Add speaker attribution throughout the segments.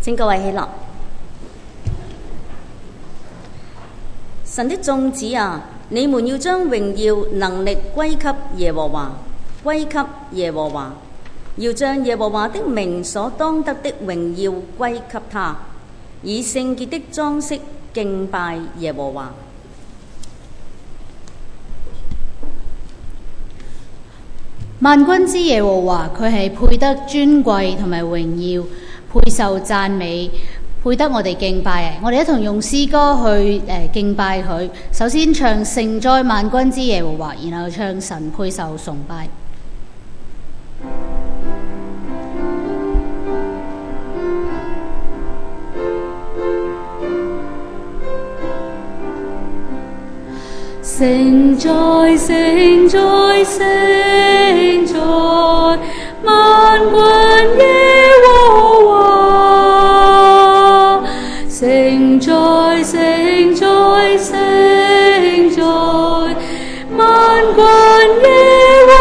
Speaker 1: 請各位起立。神的眾子啊，你們要將榮耀能力歸給耶和華，歸給耶和華，要將耶和華的名所當得的榮耀歸給他，以聖潔的裝飾敬拜耶和華。
Speaker 2: 萬軍之耶和華，佢係配得尊貴同埋榮耀，配受讚美，配得我哋敬拜。我哋一同用詩歌去敬拜佢。首先唱聖哉萬軍之耶和華，然後唱神配受崇拜。聖哉聖哉聖哉，萬軍耶和華。聖哉聖哉聖哉，萬軍耶和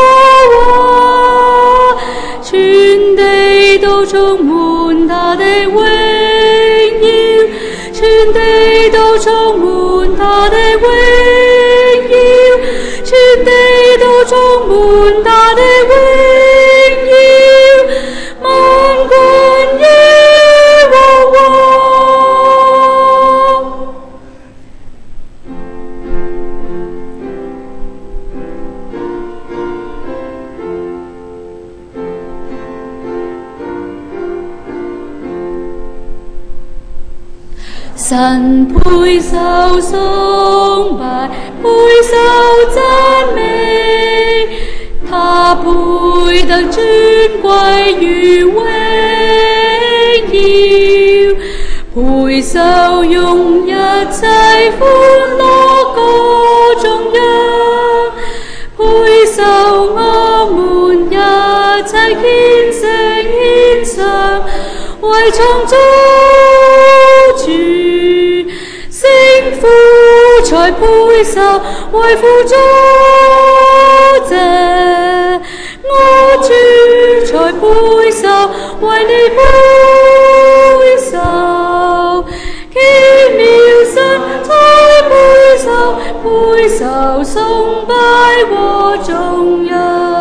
Speaker 2: 華。全地都充滿他的榮耀，全地都充滿他的榮耀，全地都充滿他的榮耀，萬軍耶和華。神配受崇拜，配受讚美，他配得尊貴與榮耀，配受用一切歡樂歌頌揚，配受我們一切虔誠獻上，為創造主聖父才配受，為父作謝，我主才配受，為你配受，奇妙神才配受，配受崇拜和頌揚，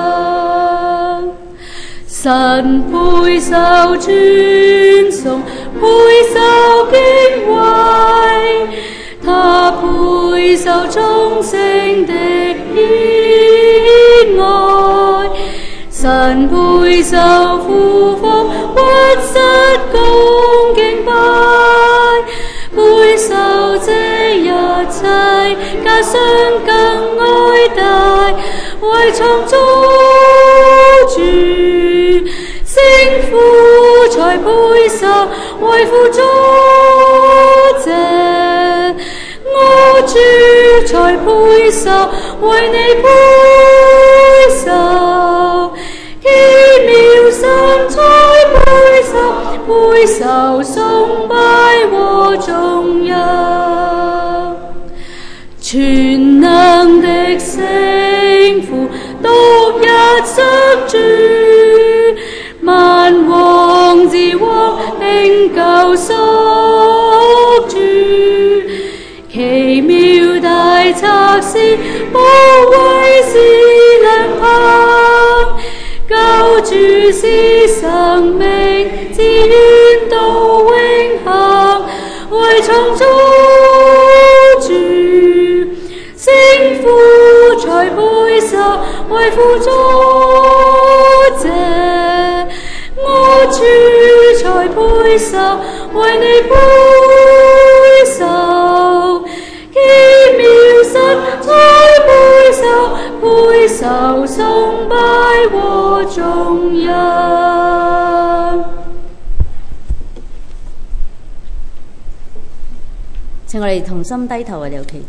Speaker 2: 神配受尊崇，配受敬畏，他配受忠誠的喜愛，神配受俯伏屈膝恭敬拜，配受這一切加上更愛戴，為創造主聖父才配受，為父作謝，我主才配受，為你配受，奇妙神才配受，配受崇拜和頌揚，全能的聖父，獨一相主，萬王之王，永救贖主，奇妙大策士，無畏是良朋，救主是生命，自願到永恆，為創造主聖父才配受，為父作謝，我主才配受，為你配受，奇妙神才配受，配受崇拜和頌揚。
Speaker 1: 請我哋同心低頭為你祈禱。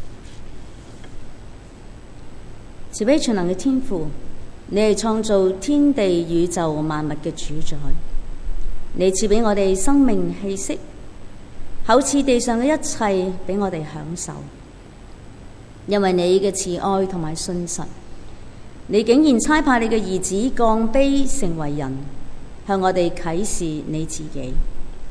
Speaker 1: 慈悲全能嘅天父，你係創造天地宇宙萬物嘅主宰，你賜俾我哋生命氣息，厚賜地上嘅一切俾我哋享受。因為你嘅慈愛同埋信實，你竟然差派你嘅兒子降卑成為人，向我哋啟示你自己。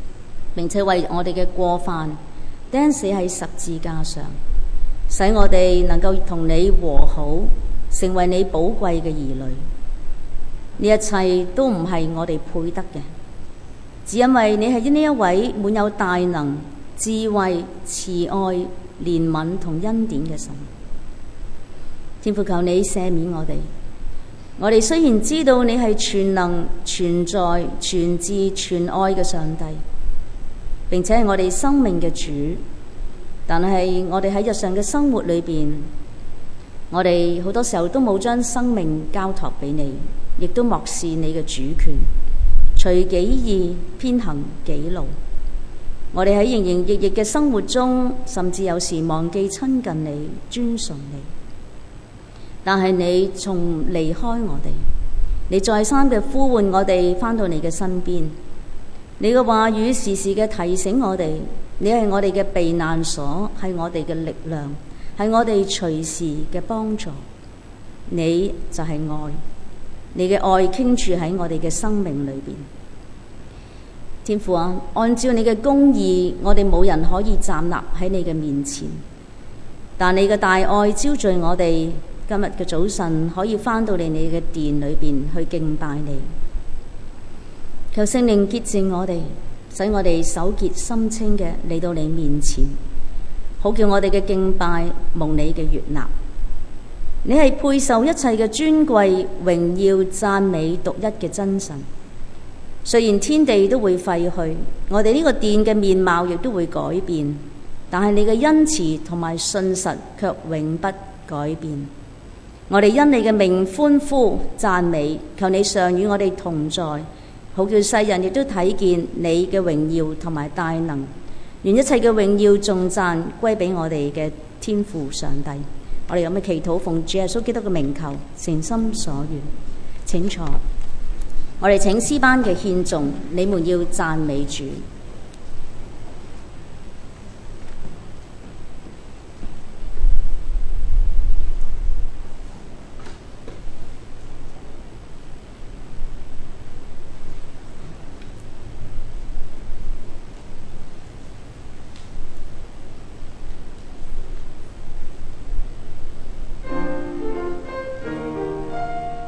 Speaker 1: 並且為我哋嘅過犯釘死喺十字架上，使我哋能夠同你和好，成為你寶貴嘅兒女。呢一切都唔係我哋配得嘅，只因為你係呢一位滿有大能、智慧、慈愛、憐憫同恩典嘅神。天父，求你赦免我哋。我哋雖然知道你係全能、全在、全智、全愛嘅上帝，並且係我哋生命嘅主，但係我哋喺日常嘅生活裏邊，我哋好多時候都冇將生命交託俾你，亦都漠視你嘅主權，隨己意偏行己路。我哋喺營營役役嘅生活中，甚至有時忘記親近你、尊崇你。但係你從離開我哋，你再三嘅呼喚我哋返到你嘅身邊。你嘅話語時時嘅提醒我哋，你係我哋嘅避難所，係我哋嘅力量，係我哋隨時嘅幫助。你就係愛，你嘅愛傾注喺我哋嘅生命裏邊。天父啊，按照你嘅公義，我哋冇人可以站立喺你嘅面前，但你嘅大愛招聚我哋。今日嘅早晨可以返到你嘅殿裏邊去敬拜你，求聖靈潔淨我哋，使我哋手潔心清嘅嚟到你面前，好叫我哋嘅敬拜蒙你嘅悅納。你係配受一切嘅尊貴、榮耀、讚美、獨一嘅真神。雖然天地都會廢去，我哋呢個殿嘅面貌亦都會改變，但係你嘅恩慈同埋信實卻永不改變。我哋因你嘅名歡呼讚美，求你常與我哋同在，好叫世人亦都睇見你嘅榮耀同埋大能。願一切嘅榮耀頌讚歸俾我哋嘅天父上帝。我哋有咩祈禱，奉主耶穌基督嘅名求，誠心所願。請坐。我哋請詩班嘅獻頌，你們要讚美主。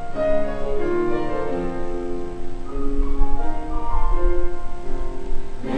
Speaker 2: 你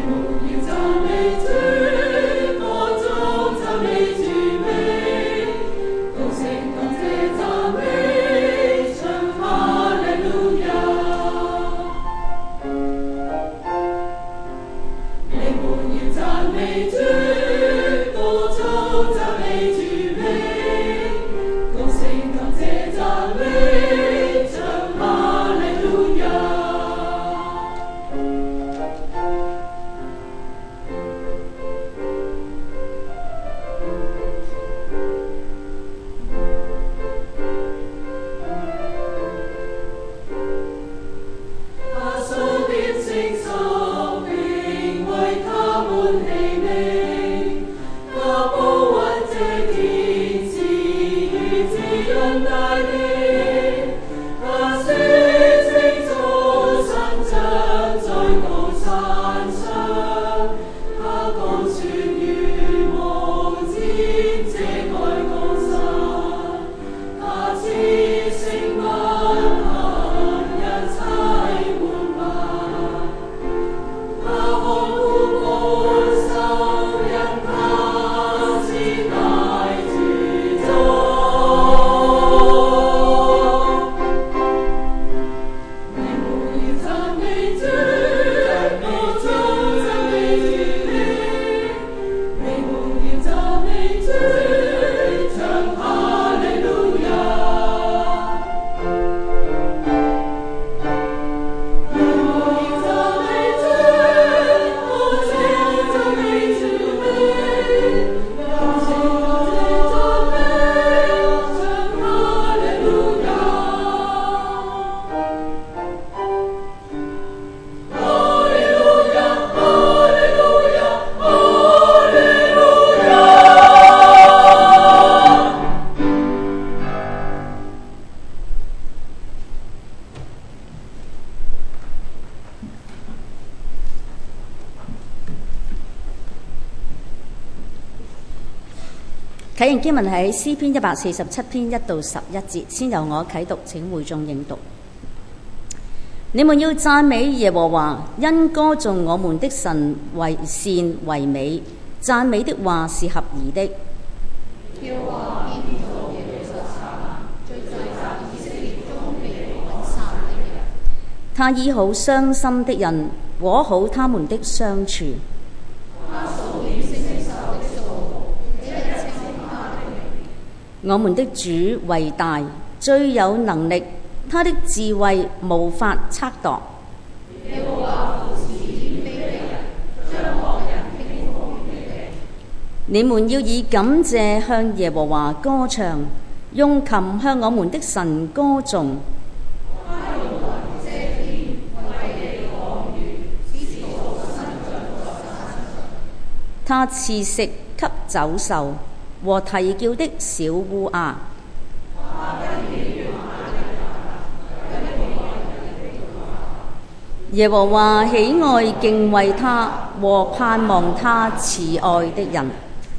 Speaker 1: 啟應經文喺詩篇147篇1到11節，先由我啟讀，請會眾應讀。你們要讚美耶和華，因歌頌我們的神為善為美，讚美的話是合宜的。他醫好傷心的人，裹好他們的傷處。我們的主為大，最有能力，他的智慧無法測度。你們要以感謝向耶和華歌唱，用琴向我們的神歌頌。他賜食給走獸和啼叫的小烏鴉。耶和華喜愛敬畏他和盼望他慈愛的人。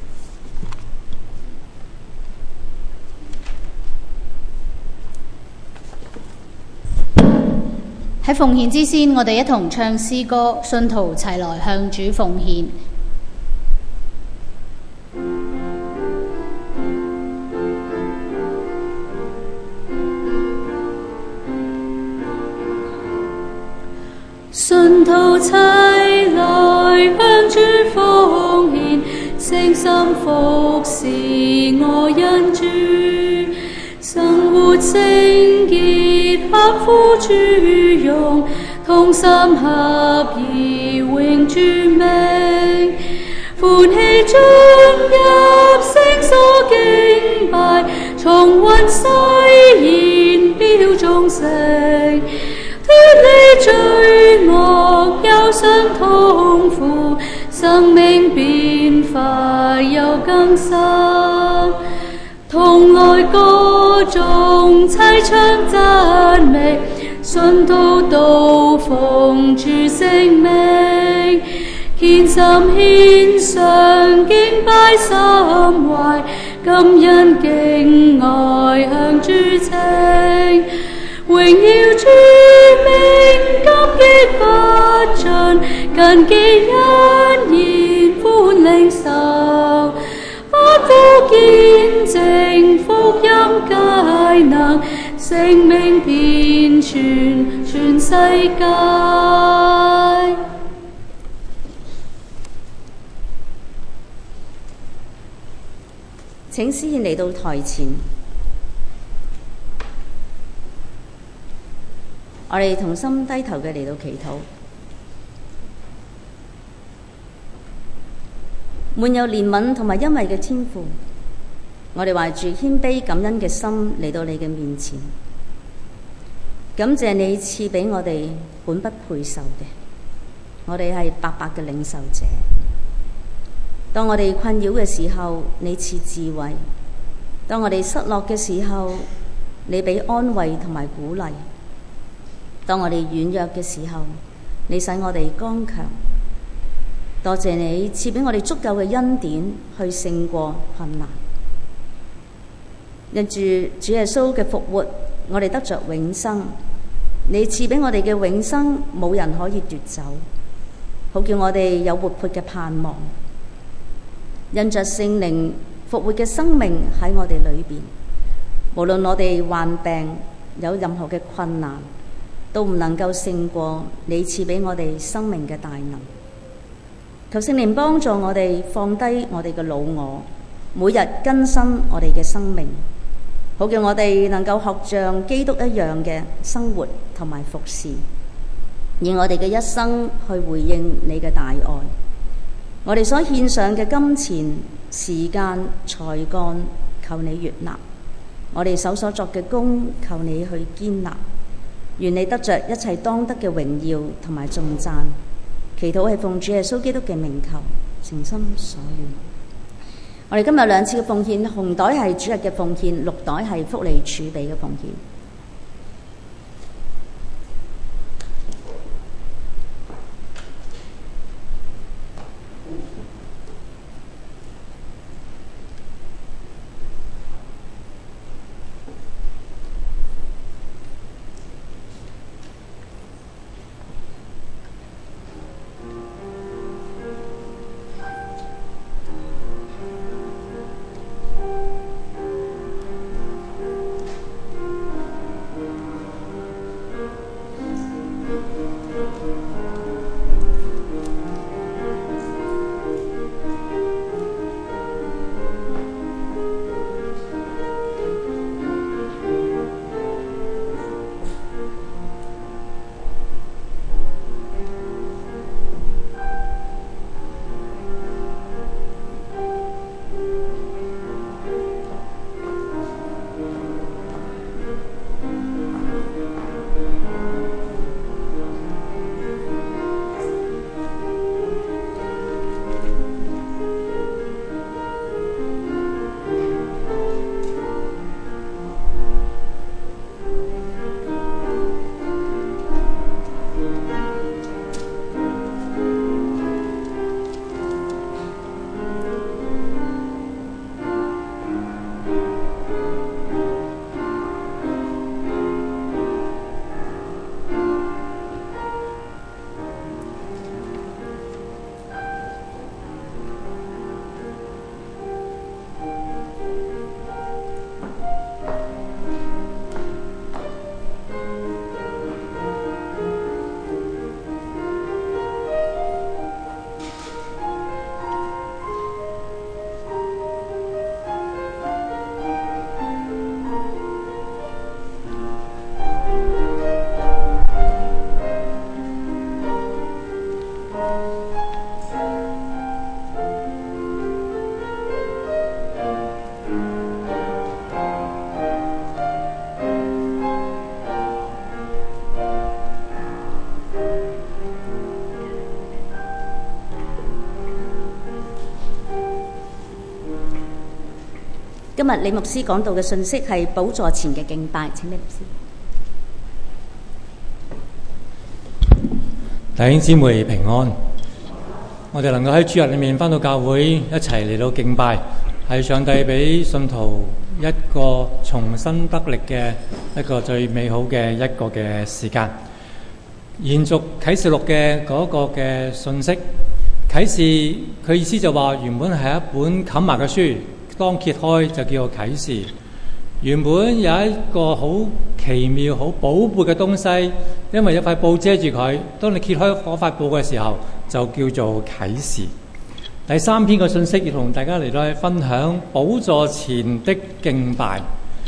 Speaker 3: 喺奉獻之先，我哋一同唱詩歌，信徒齊來向主奉獻。信徒齊來向主奉獻，誠心服侍我恩主，生活聖潔合乎主用，同心合意榮主名，歡喜進入聖所敬拜，重溫誓言表忠誠，脫離罪惡憂傷痛苦，生命變化又更新，同來歌頌齊唱讚美，信徒都奉主聖名，虔心獻上敬拜心懷，感恩敬愛向主稱，榮耀主名，感激不盡，謹記恩言歡領受，不負見證福音佳能，聖名遍傳全世界。
Speaker 1: 請詩獻嚟到台前，我哋同心低頭嘅嚟到祈禱。滿有憐憫同埋恩惠嘅天父，我哋懷住謙卑感恩嘅心嚟到你嘅面前，感謝你賜俾我哋本不配受嘅，我哋係白白嘅領受者。當我哋困擾嘅時候，你賜智慧；當我哋失落嘅時候，你俾安慰同埋鼓勵；當我哋軟弱嘅時候，你使我哋剛強。多謝你賜俾我哋足夠嘅恩典去勝過困難。因住主耶穌嘅復活，我哋得着永生。你賜俾我哋嘅永生，冇人可以奪走，好叫我哋有活潑嘅盼望。因着聖靈復活嘅生命喺我哋裏邊，無論我哋患病有任何嘅困難，都唔能夠勝過你賜俾我哋生命嘅大能。求聖靈幫助我哋放低我哋嘅老我，每日更新我哋嘅生命，好叫我哋能夠學像基督一樣嘅生活同埋服侍，以我哋嘅一生去回應你嘅大愛。我哋所獻上嘅金錢、時間、才幹，求你悅納；我哋手所作嘅工，求你去堅立。願你得着一切當得嘅榮耀同埋頌讚。祈禱係奉主耶穌基督嘅名求，誠心所願。我哋今日兩次嘅奉獻，紅袋係主日嘅奉獻，綠袋係福利儲備嘅奉獻。 今日李牧師講到嘅信息係寶座前嘅敬拜。請李牧師。
Speaker 4: 弟兄姊妹平安，我哋能夠喺主日裏面返到教會一齊嚟到敬拜，係上帝俾信徒一個重新得力嘅一個最美好嘅一個嘅時間。延續啟示錄嘅嗰個嘅信息，啟示佢意思就話原本係一本冚埋嘅書，當揭開就叫做啟示。原本有一個好奇妙、好寶貝嘅東西，因為有塊布遮住佢，當你揭開嗰塊布嘅時候，就叫做啟示。第三篇嘅信息要同大家嚟到去分享寶座前的敬拜。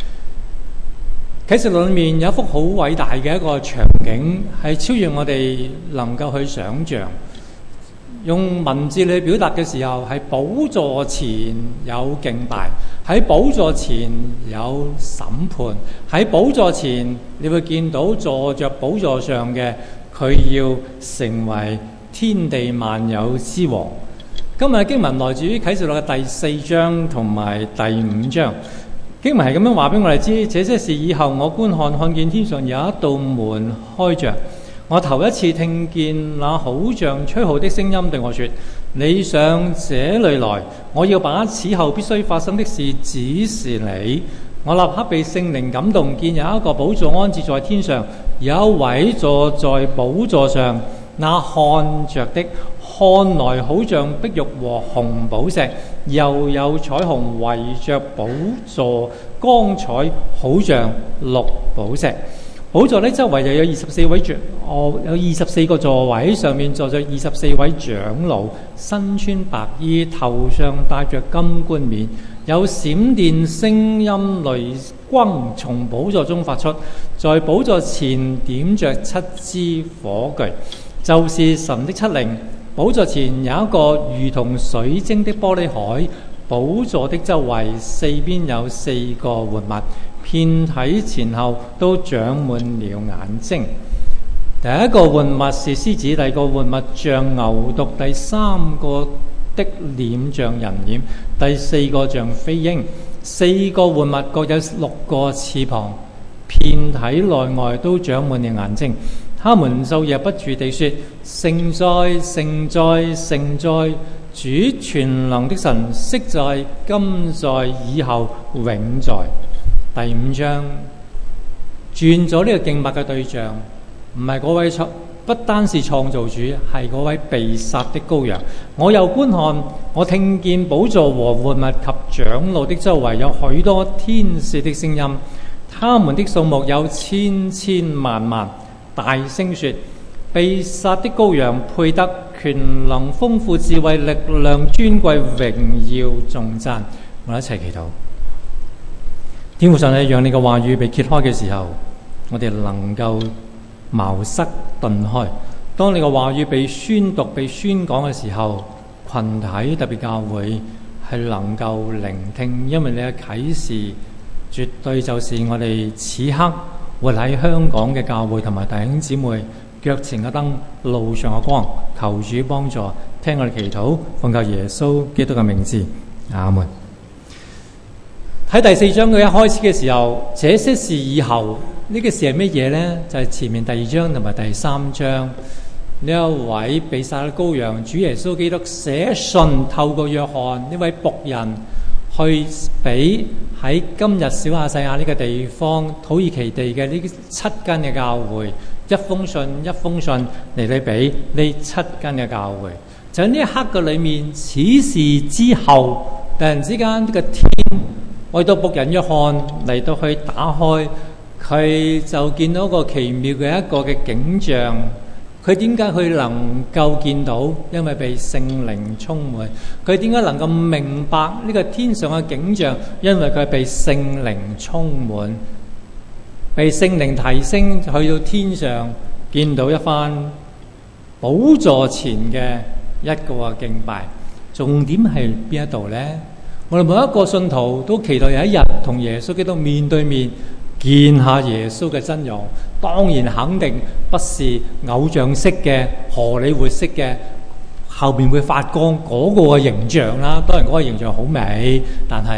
Speaker 4: 啟示錄裏面有一幅好偉大嘅一個場景，係超越我哋能夠去想像。用文字嚟表達嘅時候，係寶座前有敬拜，喺寶座前有審判，喺寶座前你會見到坐着寶座上嘅佢要成為天地萬有之王。今日嘅經文來自於啟示錄嘅第4章同埋第5章。經文係咁樣話俾我哋知，這些事以後我觀看，看見天上有一道門開着。我頭一次聽見那好像吹號的聲音對我說：你上這裏來，我要把此後必須發生的事指示你。我立刻被聖靈感動，見有一個寶座安置在天上，有一位坐在寶座上，那看着的看來好像碧玉和紅寶石，又有彩虹圍着寶座，光彩好像綠寶石。寶座呢周圍又有24位有24個座位，上面坐着24位長老，身穿白衣，頭上戴着金冠冕，有閃電聲音雷轟從寶座中發出，在寶座前點着7支火炬，就是神的7靈。寶座前有一個如同水晶的玻璃海，寶座的周圍四邊有4個活物，遍體前後都長滿了眼睛。第一個活物是獅子，第二個活物像牛犢，第三個的臉像人臉，第4個像飛鷹。4個活物各有6個翅膀，遍體內外都長滿了眼睛。他們晝夜不住地說：聖哉，聖哉，聖哉！主全能的神，昔在，今在，以後永在。第5章轉咗呢個敬拜嘅對象，唔係嗰位不單是創造主，係嗰位被殺的羔羊。我又觀看，我聽見寶座和活物及長老的周圍有許多天使的聲音，他們的數目有千千萬萬，大聲說：被殺的羔羊配得權能、豐富、智慧、力量、尊貴、榮耀、頌讚。我哋一齊祈禱。天父上帝，讓你嘅話語被揭開嘅時候，我哋能夠茅塞頓開。當你嘅話語被宣讀、被宣講嘅時候，群體特別教會係能夠聆聽，因為你嘅啟示絕對就是我哋此刻活喺香港嘅教會同埋弟兄姊妹腳前嘅燈，路上嘅光。求主幫助，聽我哋祈禱，奉靠耶穌基督嘅名字，阿門。喺第4章佢一開始嘅時候，這些事以後，呢個事係乜嘢呢？就係前面第2章同埋第3章呢一位被殺嘅羔羊主耶穌基督寫信透過約翰呢位僕人去俾喺今日小亞細亞呢個地方土耳其地嘅呢7間嘅教會，一封信一封信嚟到俾呢7間嘅教會。就喺呢一刻嘅裏面，此事之後，突然之間呢個天為到僕人約翰嚟到去打開，佢就見到一個奇妙嘅一個嘅景象。佢點解佢能夠見到？因為被聖靈充滿。佢點解能夠明白呢個天上嘅景象？因為佢被聖靈充滿，被聖靈提升去到天上，見到一番寶座前嘅一個敬拜。重點係邊一度呢？我哋每一個信徒都期待有一日同耶穌基督面對面，見下耶穌嘅真容。當然肯定不是偶像式嘅荷里活式嘅後面會發光嗰個嘅形象啦。當然嗰個形象好美，但係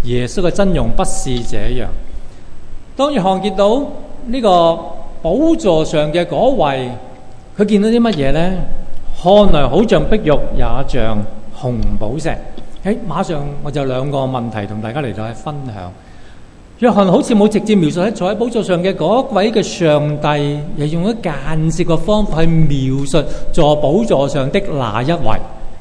Speaker 4: 耶穌嘅真容不是這樣。當約翰見到呢個寶座上嘅嗰位，佢見到啲乜嘢呢？看來好像碧玉，也像紅寶石。馬上我就兩個問題同大家嚟到去分享。約翰好似冇直接描述喺坐喺寶座上嘅嗰位嘅上帝，又用咗間接嘅方法去描述坐寶座上的那一位，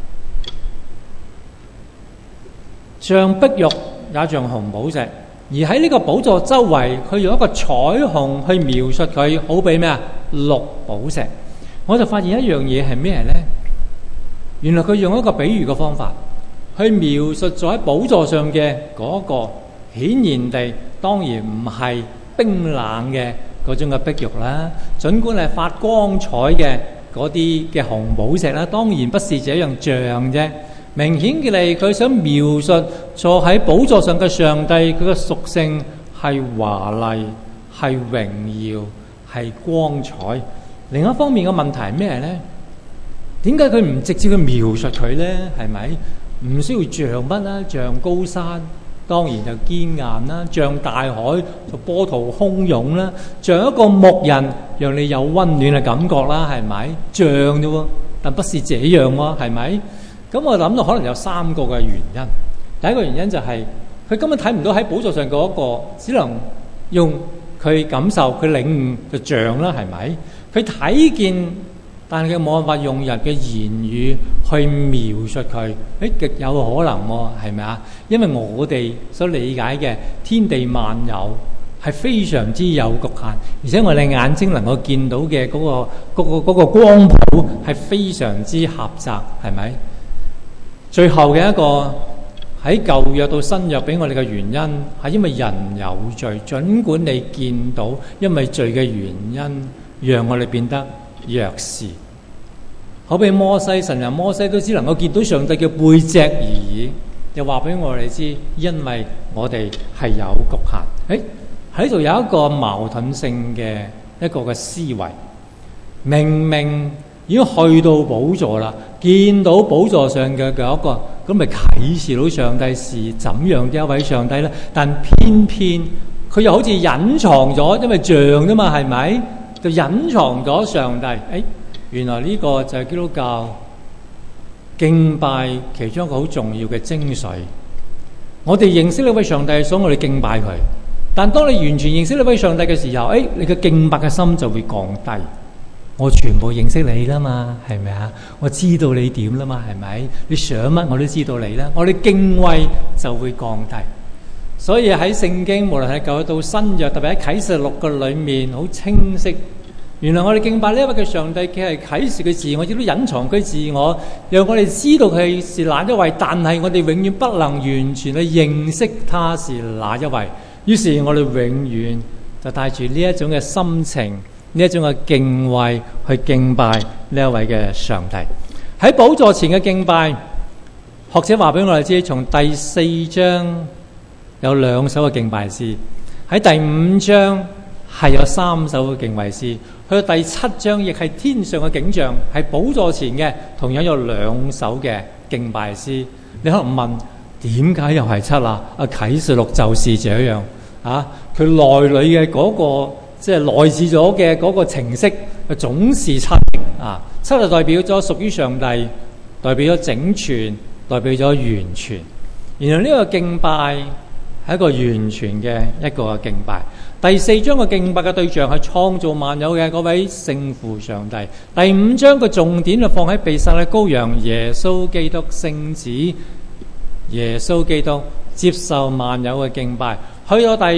Speaker 4: 像碧玉也像紅寶石。而喺呢個寶座周圍，佢用一個彩虹去描述佢，好比咩啊？綠寶石。我就發現一樣嘢係咩呢？原來佢用一個比喻嘅方法去描述咗喺寶座上嘅嗰個，顯然地當然唔係冰冷嘅嗰種嘅碧玉啦，儘管係發光彩嘅嗰啲嘅紅寶石啦，當然不是這樣像啫。明顯嘅嚟，佢想描述坐喺寶座上嘅上帝，佢嘅屬性係華麗、係榮耀、係光彩。另一方面嘅問題係咩呢？點解佢唔直接去描述佢呢？係咪唔需要像乜啦？像高山，當然就堅硬啦；像大海，就波濤洶湧啦；像一個牧人，讓你有溫暖嘅感覺啦，係咪？像啫喎，但不是這樣喎，係咪？咁我諗到可能有三個嘅原因。第一個原因就係佢根本睇唔到喺寶座上嗰個，只能用佢感受、佢領悟嘅像啦，係咪？佢睇見，但係佢冇辦法用人嘅言語去描述佢。極有可能喎，係咪啊？因為我哋所理解嘅天地萬有係非常之有局限，而且我哋眼睛能夠見到嘅嗰個光譜係非常之狹窄，係咪？最後嘅一個喺舊約到新約俾我哋嘅原因係因為人有罪，儘管你見到因為罪嘅原因讓我哋變得弱視。好比摩西，神人摩西都只能夠見到上帝嘅背脊而已，又話俾我哋知，因為我哋係有局限。喺度有一個矛盾性嘅一個嘅思維，明明已經去到寶座啦，見到寶座上嘅嗰一個，咁咪啟示到上帝是怎樣嘅一位上帝呢？但偏偏佢又好似隱藏咗，因為像啫嘛，係咪？就隱藏咗上帝。原來呢個就係基督教敬拜其中一個好重要嘅精髓。我哋認識呢位上帝，所以我哋敬拜佢。但當你完全認識呢位上帝嘅時候，你嘅敬拜嘅心就會降低。我全部認識你啦嘛，係咪啊？我知道你點啦嘛，係咪？你想乜我都知道你啦。我哋敬畏就會降低。所以喺聖經，無論係舊約到新約，特別喺啟示錄嘅裏面，好清晰。原來我哋敬拜呢一位嘅上帝，佢係啟示佢自我，亦都隱藏佢自我，讓我哋知道佢是哪一位。但係我哋永遠不能完全去認識他是哪一位。於是我哋永遠就帶住呢一種嘅心情，呢一種嘅敬畏去敬拜呢一位嘅上帝。喺寶座前嘅敬拜，學者話俾我哋知，從第4章有2首嘅敬拜詩，喺第5章係有3首嘅敬拜詩，去到第7章亦係天上嘅景象，係寶座前嘅，同樣有2首嘅敬拜詩。你可能問，點解又係7啊？啟示錄就是這樣啊，佢內裏嘅嗰個即係內置咗嘅嗰個程式，總是7啊。7就代表咗屬於上帝，代表咗整全，代表咗完全。原來呢個敬拜係一個完全嘅一個敬拜。第4章嘅敬拜嘅對象係創造萬有嘅嗰位聖父上帝。第5章嘅重點就放喺被殺嘅羔羊耶穌基督聖子，耶穌基督接受萬有嘅敬拜。去到第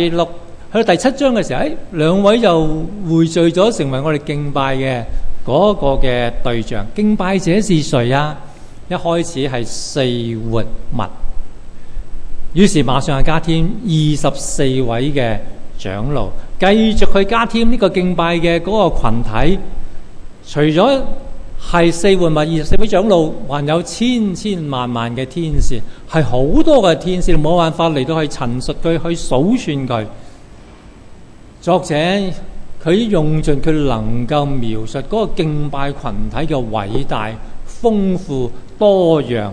Speaker 4: 7章嘅時候，2位又匯聚咗成為我哋敬拜嘅嗰個嘅對象。敬拜者是誰啊？一開始係4活物，於是馬上係加添24位嘅長老，繼續去加添呢個敬拜嘅嗰個群體。除咗係4活物、24位長老，還有千千萬萬嘅天使，係好多嘅天使，冇辦法嚟到去陳述佢，去數算佢。作者佢用盡佢能夠描述嗰個敬拜群體嘅偉大、豐富、多樣。佢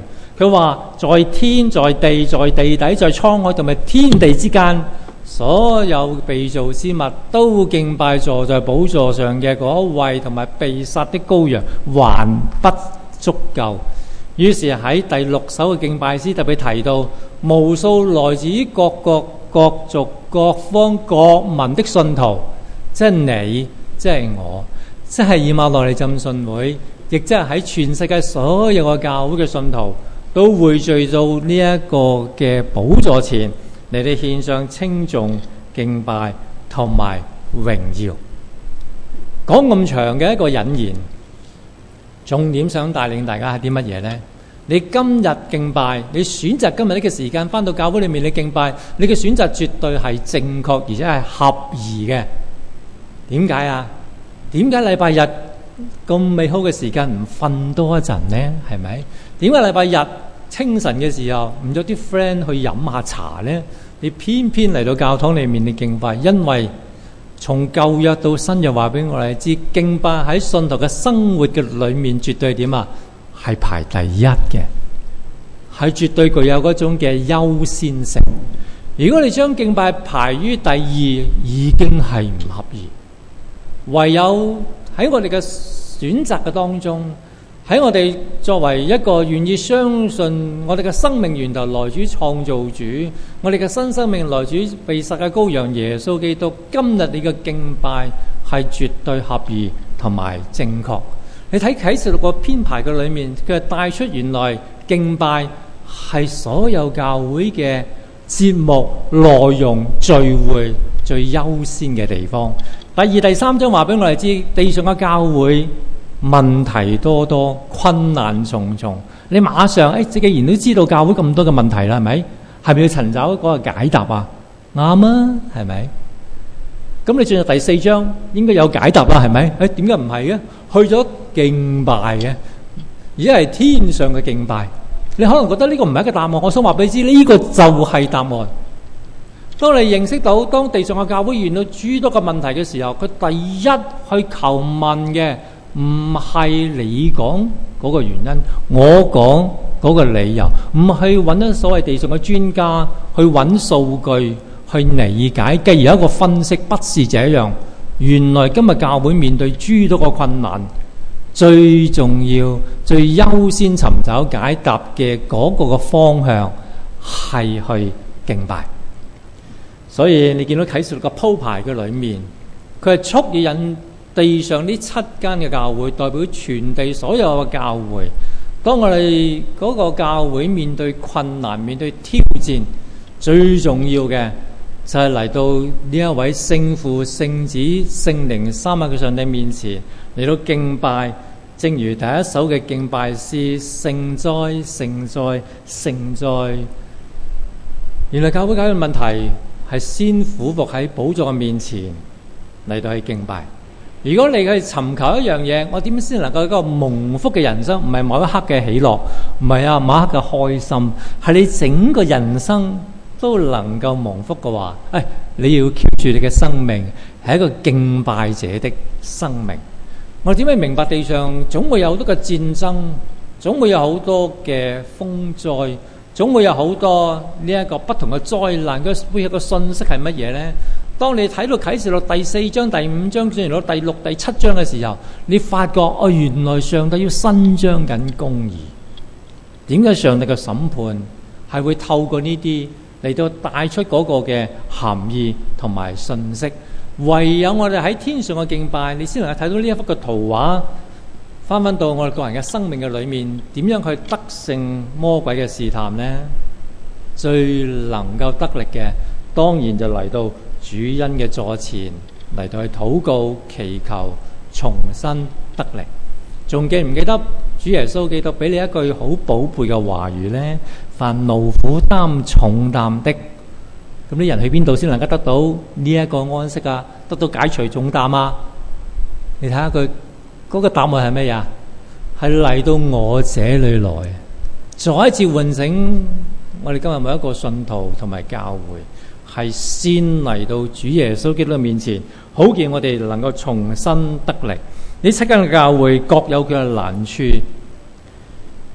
Speaker 4: 佢話在天、在地、在地底、在滄海同埋天地之間，所有被造之物都敬拜坐在寶座上嘅嗰位同埋被殺的羔羊，還不足夠。於是喺第6首嘅敬拜詩特別提到，無數來自於各國、各族、各方、各民的信徒，即係你，即係我，即係以馬內利浸信會，亦即係喺全世界所有嘅教會嘅信徒，都匯聚到呢一個嘅寶座前嚟哋獻上稱頌、敬拜同埋榮耀。講咁長嘅一個引言，重點想帶領大家係啲乜嘢呢？你今日敬拜，你選擇今日呢個時間返到教會裏面，你敬拜，你嘅選擇絕對係正確而且係合宜嘅。點解啊？點解禮拜日咁美好嘅時間唔瞓多一陣呢？係咪？點解禮拜日清晨嘅時候唔約啲 friend 去飲下茶呢？你偏偏嚟到教堂裏面你敬拜，因為從舊約到新約話俾我哋知，敬拜喺信徒嘅生活嘅裏面絕對係點啊？係排第一嘅，係絕對具有嗰種嘅優先性。如果你將敬拜排於第二，已經係唔合宜。唯有喺我哋嘅選擇嘅當中，喺我哋作為一個願意相信我哋嘅生命源頭來自創造主，我哋嘅新生命來自被殺嘅羔羊耶穌基督，今日你嘅敬拜係絕對合宜同埋正確。你睇啟示錄個編排嘅裏面，佢係帶出原來敬拜係所有教會嘅節目內容聚會最優先嘅地方。第2、第3章話俾我哋知，地上嘅教會問題多多，困難重重。你馬上既然都知道教會咁多嘅問題啦，係咪？係咪要尋找嗰個解答啊？啱啊，係咪？咁你進入第4章應該有解答啦，係咪？點解唔係嘅？去咗敬拜嘅，而家係天上嘅敬拜。你可能覺得呢個唔係一個答案，我想話俾你知，呢個就係答案。當你認識到當地上嘅教會遇到諸多嘅問題嘅時候，佢第一去求問嘅唔係你講嗰個原因，我講嗰個理由，唔係揾咗所謂地上嘅專家去揾數據去理解，繼而有一個分析，不是這樣。原來今日教會面對諸多個困難，最重要、最優先尋找解答嘅嗰個嘅方向係去敬拜。所以你見到啟示錄嘅鋪排嘅裏面，佢係促引地上呢7間嘅教會，代表全地所有嘅教會。當我哋嗰個教會面對困難、面對挑戰，最重要嘅就係嚟到呢一位聖父、聖子、聖靈三位嘅上帝面前嚟到敬拜。正如第一首嘅敬拜詩，聖哉、聖哉、聖哉。原來教會解決問題係先俯伏喺寶座嘅面前嚟到去敬拜。如果你去尋求一樣嘢，我點先能夠一個蒙福嘅人生？唔係某一刻嘅喜樂，唔係某一刻嘅開心，係你整個人生都能夠蒙福嘅話，你要 keep 住你嘅生命係一個敬拜者的生命。我哋點解明白地上總會有好多嘅戰爭，總會有好多嘅風災，總會有好多呢一個不同嘅災難，佢背後嘅信息係乜嘢呢？當你睇到啟示錄第4章、第5章，進入到第6、第7章嘅時候，你發覺原來上帝要伸張緊公義。點解上帝嘅審判係會透過呢啲嚟到帶出嗰個嘅含義同埋信息？唯有我哋喺天上嘅敬拜，你先能夠睇到呢一幅嘅圖畫，翻到我哋個人嘅生命嘅裏面，點樣去得勝魔鬼嘅試探呢？最能夠得力嘅，當然就嚟到主恩嘅座前，嚟到去禱告、祈求、重新得力。仲記唔記得主耶穌基督俾你一句好寶貝嘅話語呢？凡勞苦擔重擔的，咁啲人去邊度先能夠得到呢一個安息啊？得到解除重擔啊？你睇下佢嗰個答案係咩呀？係嚟到我這裏來，再一次喚醒我哋今日每一個信徒同埋教會，係先嚟到主耶穌基督嘅面前，好見我哋能夠重新得力。呢7間嘅教會各有佢嘅難處，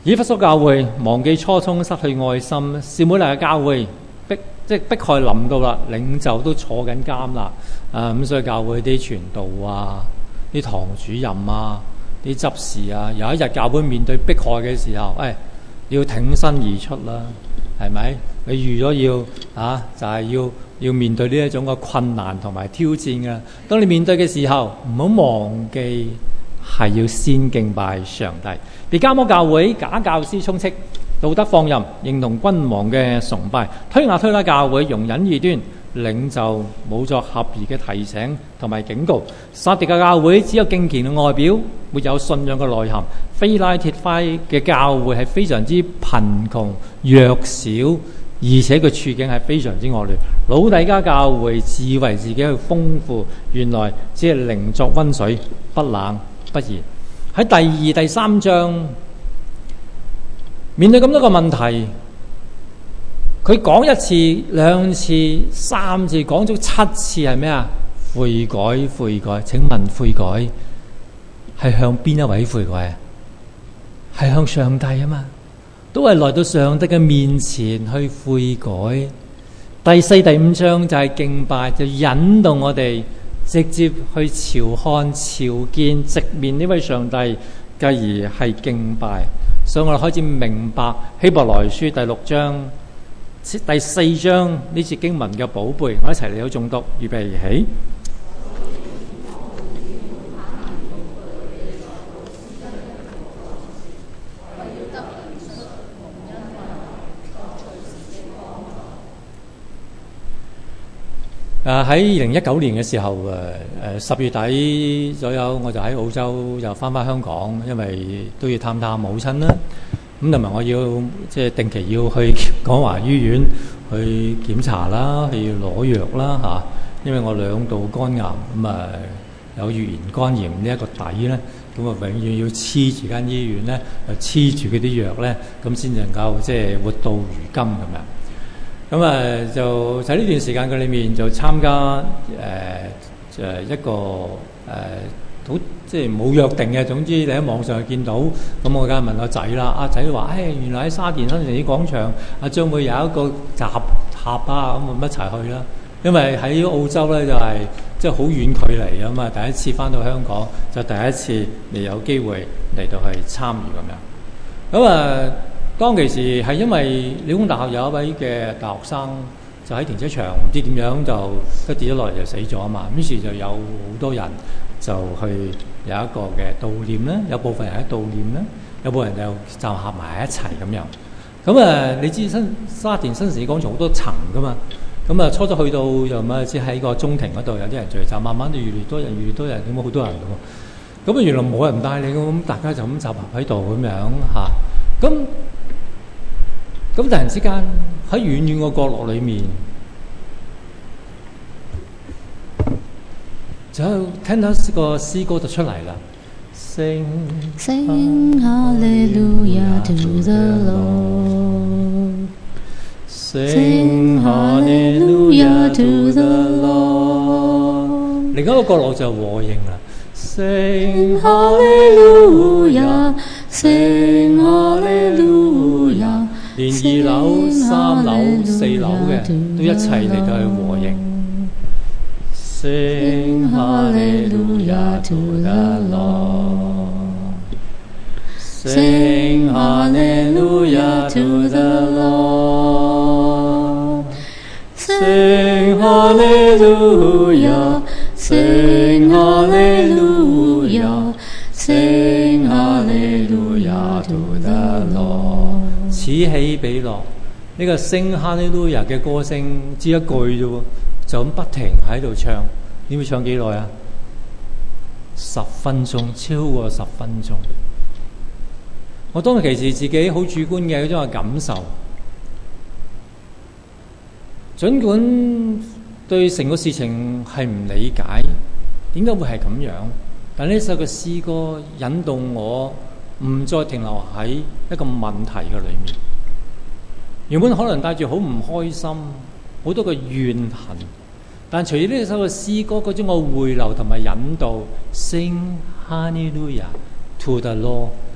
Speaker 4: 以弗所教會忘記初衷，失去愛心；士每拿嘅教會迫害臨到啦，領袖都坐緊監啦。咁所以教會啲傳道啊、啲堂主任啊、啲執事啊，有一日教會面對迫害嘅時候，要挺身而出啦，係咪？你預咗要就係要面對呢一種嘅困難同埋挑戰嘅。當你面對嘅時候，唔好忘記係要先敬拜上帝。別迦摩教會假教師充斥，道德放任，認同君王嘅崇拜，推雅推拉教會容忍異端，領袖冇作合宜嘅提醒同埋警告。撒狄嘅教會只有敬虔嘅外表，沒有信仰嘅內涵。非拉鐵非嘅教會係非常之貧窮弱小，而且個處境係非常之惡劣。老底嘉教會自以為自己去豐富，原來只係寧作溫水，不冷不熱。喺第2、第3章面對咁多個問題，佢講1次、2次、3次，講咗7次係咩啊？悔改，悔改。請問悔改係向邊一位悔改啊？係向上帝啊嘛，都係來到上帝嘅面前去悔改。第4、第5章就係敬拜，就引導我哋直接去朝看、朝見、直面呢位上帝，繼而係敬拜。所以我哋開始明白希伯來書第6章、第4章呢節經文嘅寶貝。我一齊嚟到誦讀，預備起。喺2019年嘅時候，10月底左右，我就喺澳洲又翻香港，因為都要探母親啦。咁同埋我要定期要去廣華醫院去檢查啦，去攞藥啦因為我2度肝癌，有乙型肝炎呢一個底咧，咁永遠要黐住間醫院咧，又黐住嗰啲藥咧，咁先能夠活到如今咁樣。咁就喺呢段時間嘅裏面就參加一個好冇約定嘅，總之你喺網上見到，咁我梗係問我仔啦。阿仔話：原來喺沙田新城市廣場將會有一個集合啊，咁我一齊去啦。因為喺澳洲咧就係好遠距離啊嘛，第一次翻到香港就第一次你有機會嚟到去參與咁樣。咁當其時係因為理工大學有一位嘅大學生就喺停車場唔知點樣就跌咗落嚟就死咗啊嘛，於是就有好多人就去有一個嘅悼念啦，有部分人喺悼念啦，有部分人就合埋一齊咁樣。咁你知沙田新城市廣場好多層噶嘛，咁初初去到又只喺個中庭嗰度有啲人聚集，慢慢就越嚟越多人，越嚟越多人，咁好多人㗎喎。咁原來冇人帶你，咁大家就咁集合喺度咁樣嚇。咁突然之間喺遠遠個角落裏面，就聽到個詩歌就出嚟啦。Sing
Speaker 3: hallelujah to the Lord.
Speaker 4: Sing hallelujah to the Lord。另一個角落就和應啦。Sing hallelujah, sing hallelujah。連2樓、3樓、4樓嘅都一齊嚟到去和應。Sing hallelujah to the Lord. Sing hallelujah to the Lord. Sing hallelujah, sing hallelujah, sing hallelujah to the Lord。此起彼落，呢個Sing Hallelujah嘅歌聲只一句啫喎，就咁不停喺度唱，點會唱幾耐啊？10分鐘，超過10分鐘。我當其時自己好主觀嘅嗰種嘅感受，儘管對成個事情係唔理解，點解會係咁樣？但呢首嘅詩歌引導我唔再停留喺一個問題嘅裏面，原本可能帶住好唔開心，好多嘅怨恨，但隨住呢首嘅詩歌嗰種嘅回流同埋引導 ，Sing Hallelujah to the Lord，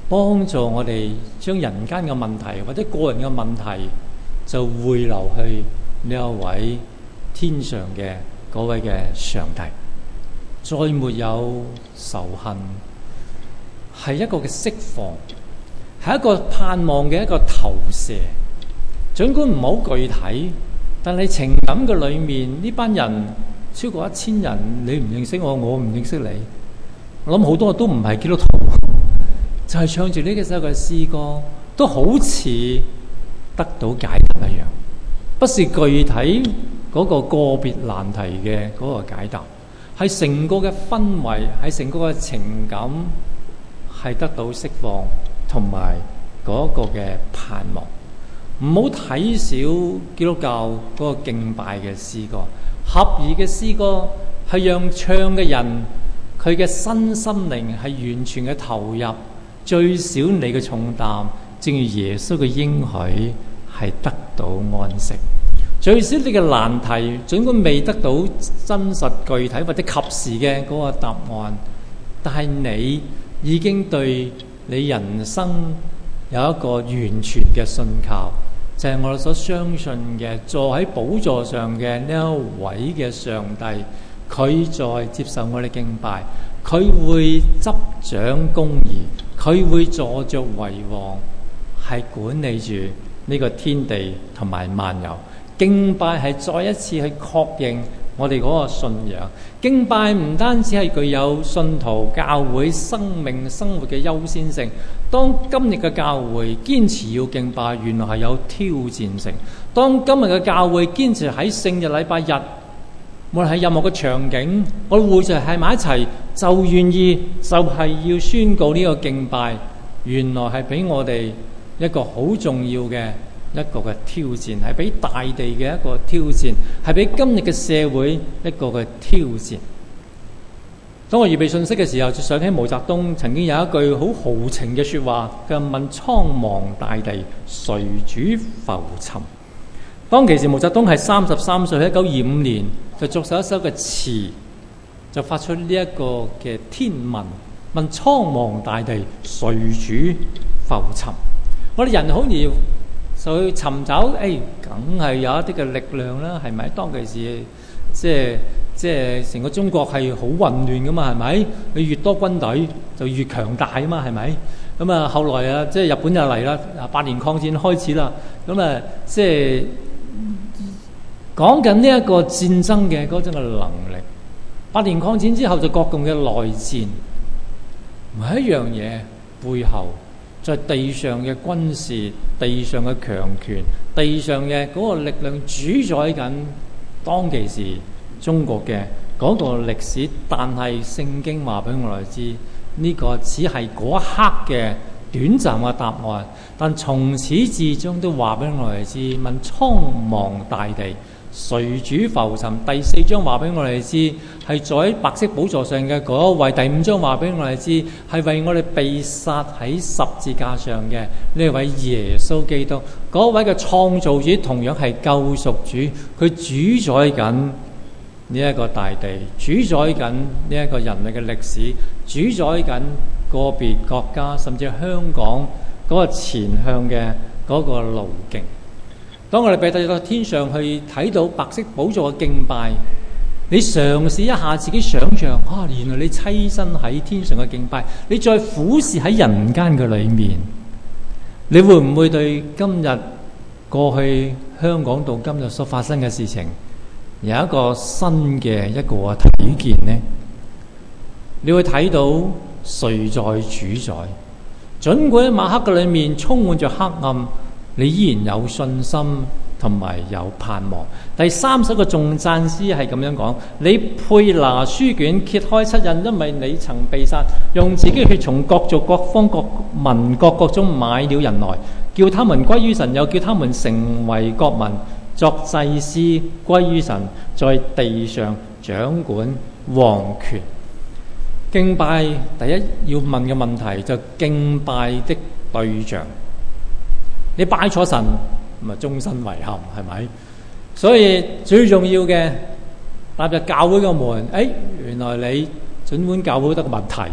Speaker 4: 幫助我哋將人間嘅問題或者個人嘅問題就匯流去呢一位天上嘅嗰位嘅上帝，再沒有仇恨，係一個嘅釋放，係一個盼望嘅一個投射。儘管唔好具體，但係情感嘅裏面，呢班人超過1000人，你唔認識我，我唔認識你。我諗好多都唔係基督徒，就係唱住呢幾首嘅詩歌，都好似得到解答一樣，不是具體嗰個個別難題嘅嗰個解答，係成個嘅氛圍，係成個嘅情感，係得到釋放同埋嗰個嘅盼望。唔好睇小基督教嗰個敬拜嘅詩歌，合意嘅詩歌係讓唱嘅人佢嘅身心靈係完全嘅投入，最少你嘅重擔，正如耶穌嘅應許係得到安息。最少你嘅難題，儘管未得到真實具體或者及時嘅嗰個答案，但係你已經對你人生有一個完全嘅信靠，就係我哋所相信嘅坐喺寶座上嘅呢一位嘅上帝，佢在接受我哋敬拜，佢會執掌公義，佢會坐着為王，係管理住呢個天地同埋萬有。敬拜係再一次去確認我哋嗰個信仰。敬拜唔單止係具有信徒教會生命生活嘅優先性，當今日嘅教會堅持要敬拜，原來係有挑戰性。當今日嘅教會堅持喺聖日禮拜日，無論喺任何嘅場景，我哋會就係埋一齊，就願意就係要宣告呢個敬拜，原來係俾我哋一個好重要嘅一個嘅挑戰，係俾大地嘅一個挑戰，係俾今日嘅社會一個嘅挑戰。當我預備信息嘅時候，就想起毛澤東曾經有一句好豪情嘅說話，佢問蒼茫大地，誰主浮沉？當其時毛澤東係33歲，喺1925年就作首一首嘅詞，就發出呢一個嘅天問，問蒼茫大地，誰主浮沉？我哋人好易就去尋找，梗係有一啲嘅力量啦，係咪？當其時，即係成個中國係好混亂噶嘛，係咪？你越多軍隊就越強大啊嘛，係咪？咁啊，後來啊，即係日本就嚟啦，8年抗戰開始啦，咁啊，即係講緊呢一個戰爭嘅嗰種嘅能力。8年抗戰之後就國共嘅內戰，每一樣嘢背後，在地上嘅軍事、地上嘅強權、地上嘅嗰個力量主宰緊當其時中國嘅嗰個歷史。但係聖經話俾我哋知，呢個只係嗰一刻嘅短暫嘅答案，但從始至終都話俾我哋知，問蒼茫大地，誰主浮沉？第4章話俾我哋知，係坐喺白色寶座上嘅嗰一位。第5章話俾我哋知，係為我哋被殺喺十字架上嘅呢位耶穌基督，嗰位嘅創造主，同樣係救贖主，佢主宰緊呢一個大地，主宰緊呢一個人類嘅歷史，主宰緊個別國家，甚至香港嗰個前向嘅嗰個路徑。當我哋被帶到天上去睇到白色寶座嘅敬拜，你嘗試一下自己想象，原來你棲身喺天上嘅敬拜，你再俯視喺人間嘅裏面，你會唔會對今日過去香港到今日所發生嘅事情有一個新嘅一個睇見呢？你會睇到誰在主宰？儘管喺晚黑嘅裏面充滿着黑暗，你依然有信心同埋有盼望。第3首嘅頌讚詩係咁樣講：你配拿書卷揭開7印，因為你曾被殺，用自己嘅血從各族各方各民各國中買了人來，叫他們歸於神，又叫他們成為國民，作祭司歸於神，在地上掌管王權。敬拜第一要問嘅問題就敬拜的對象。你拜錯神，咪終身遺憾，係咪？所以最重要嘅，踏入教會個門，原來你儘管教會得個問題，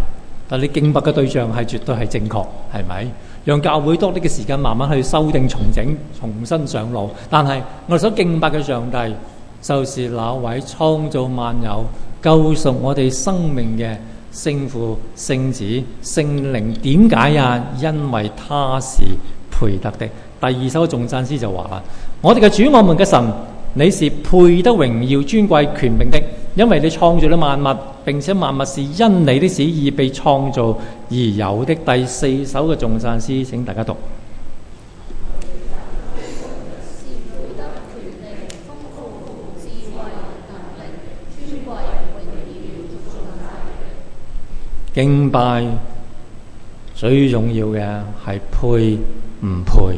Speaker 4: 但你敬拜嘅對象係絕對係正確，係咪？讓教會多啲嘅時間慢慢去修訂、重整、重新上路。但係我哋所敬拜嘅上帝，就是那位創造萬有、救贖我哋生命嘅聖父、聖子、聖靈。點解啊？因為他是配得的。第二首頌讚詩就話啦：我哋嘅主，我們嘅神，你是配得榮耀、尊貴、權柄的，因為你創造了萬物，並且萬物是因你的旨意被創造而有的。第四首嘅頌讚詩，請大家讀。敬拜最重要嘅係配唔配。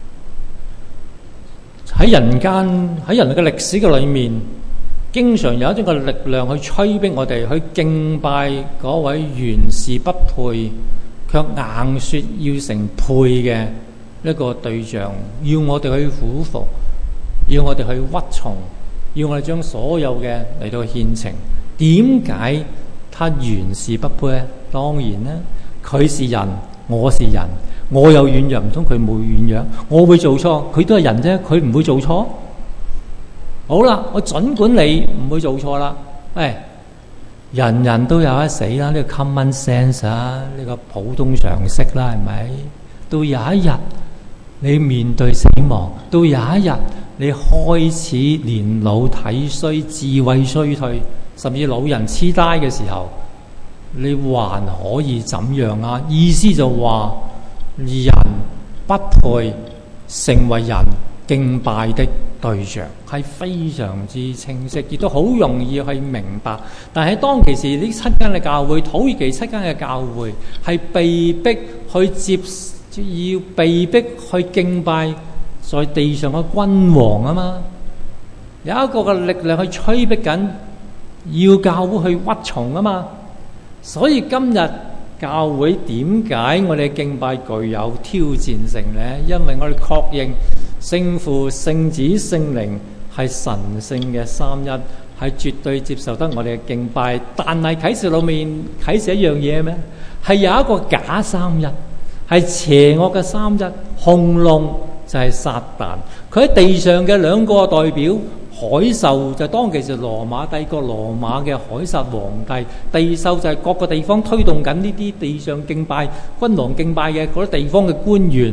Speaker 4: 喺人間，喺人類嘅歷史嘅裏面，經常有一種嘅力量去催逼我哋去敬拜嗰位原是不配卻硬說要成配嘅一個對象，要我哋去俯服，要我哋去屈從，要我哋將所有嘅嚟到獻呈。點解他原是不配呢？當然啦，佢是人，我是人，我有軟弱，唔通佢冇軟弱？我會做錯，佢都係人啫，佢唔會做錯。好啦，我盡管你唔會做錯啦。人人都有一死啦，呢個 common sense 啊，呢個普通常識啦，係咪？到有一日你面對死亡，到有一日你開始年老體衰、智慧衰退，甚至老人痴呆嘅時候，你還可以怎樣啊？意思就話人不配成為人敬拜的對象，係非常之清晰，亦都好容易去明白。但係當其時呢七間嘅教會，土耳其七間嘅教會係被逼去要被逼去敬拜在地上嘅君王啊嘛，有一個嘅力量去催逼緊，要教會去屈從啊嘛。所以今日教會點解我哋敬拜具有挑戰性呢？因為我哋確認聖父、聖子、聖靈係神聖嘅三一，係絕對接受得我哋嘅敬拜。但係啟示裏面啟示一樣嘢咩？係有一個假三一，係邪惡嘅三一。兇龍就係撒旦，佢喺地上嘅兩個代表。海獸就當其時羅馬帝國羅馬嘅凱撒皇帝，地獸就係各個地方推動緊呢啲地上敬拜君王敬拜嘅嗰啲地方嘅官員，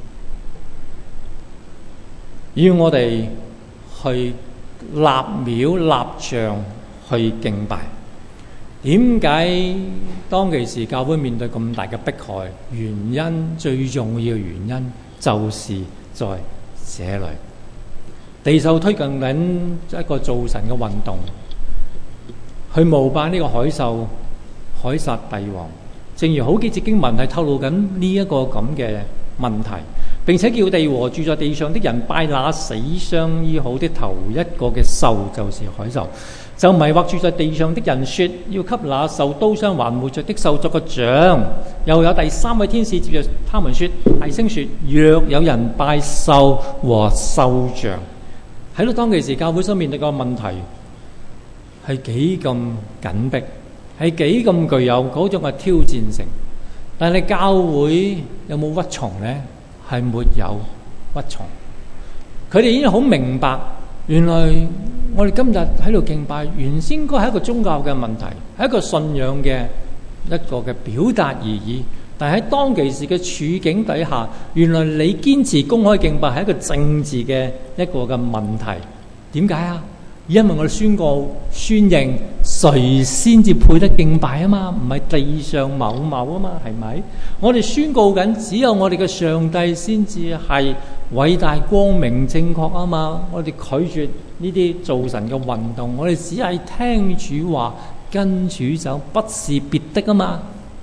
Speaker 4: 要我哋去立廟立像去敬拜。點解當其時教會面對咁大嘅迫害？原因最重要嘅原因就是在這裏。地獸推進緊一個造神嘅運動，去膜拜呢個海獸凱撒帝王。正如好幾節經文係透露緊呢一個咁嘅問題，並且叫地和住在地上的人拜那死傷醫好的頭一個嘅獸，就是海獸，就迷惑住在地上的人說，要給那受刀傷還活着的獸作個像。又有第三位天使接着他們說，大聲說，若有人拜獸和獸像。喺度當其時教會所面對個問題係幾咁緊迫，係幾咁具有嗰種嘅挑戰性。但係教會有冇屈從呢？係沒有屈從。佢哋已經好明白，原來我哋今日喺度敬拜，原先應該係一個宗教嘅問題，係一個信仰嘅一個嘅表達而已。但係喺當其時嘅處境底下，原來你堅持公開敬拜係一個政治嘅一個嘅問題。點解啊？因為我哋宣認誰先至配得敬拜啊嘛，唔係地上某某啊嘛，係咪？我哋宣告緊，只有我哋嘅上帝先至係偉大、光明、正確啊嘛。我哋拒絕呢啲造神嘅運動，我哋只係聽主話，跟主走，不是別的啊嘛。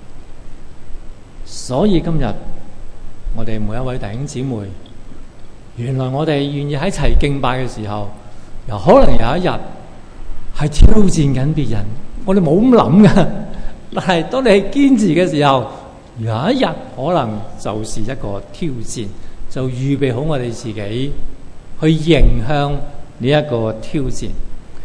Speaker 4: 所以今日我哋每一位弟兄姊妹，原來我哋願意喺齊敬拜嘅時候，又可能有一日係挑戰緊別人，我哋冇咁諗噶。但係當你係堅持嘅時候，有一日可能就是一個挑戰，就預備好我哋自己去迎向呢一個挑戰。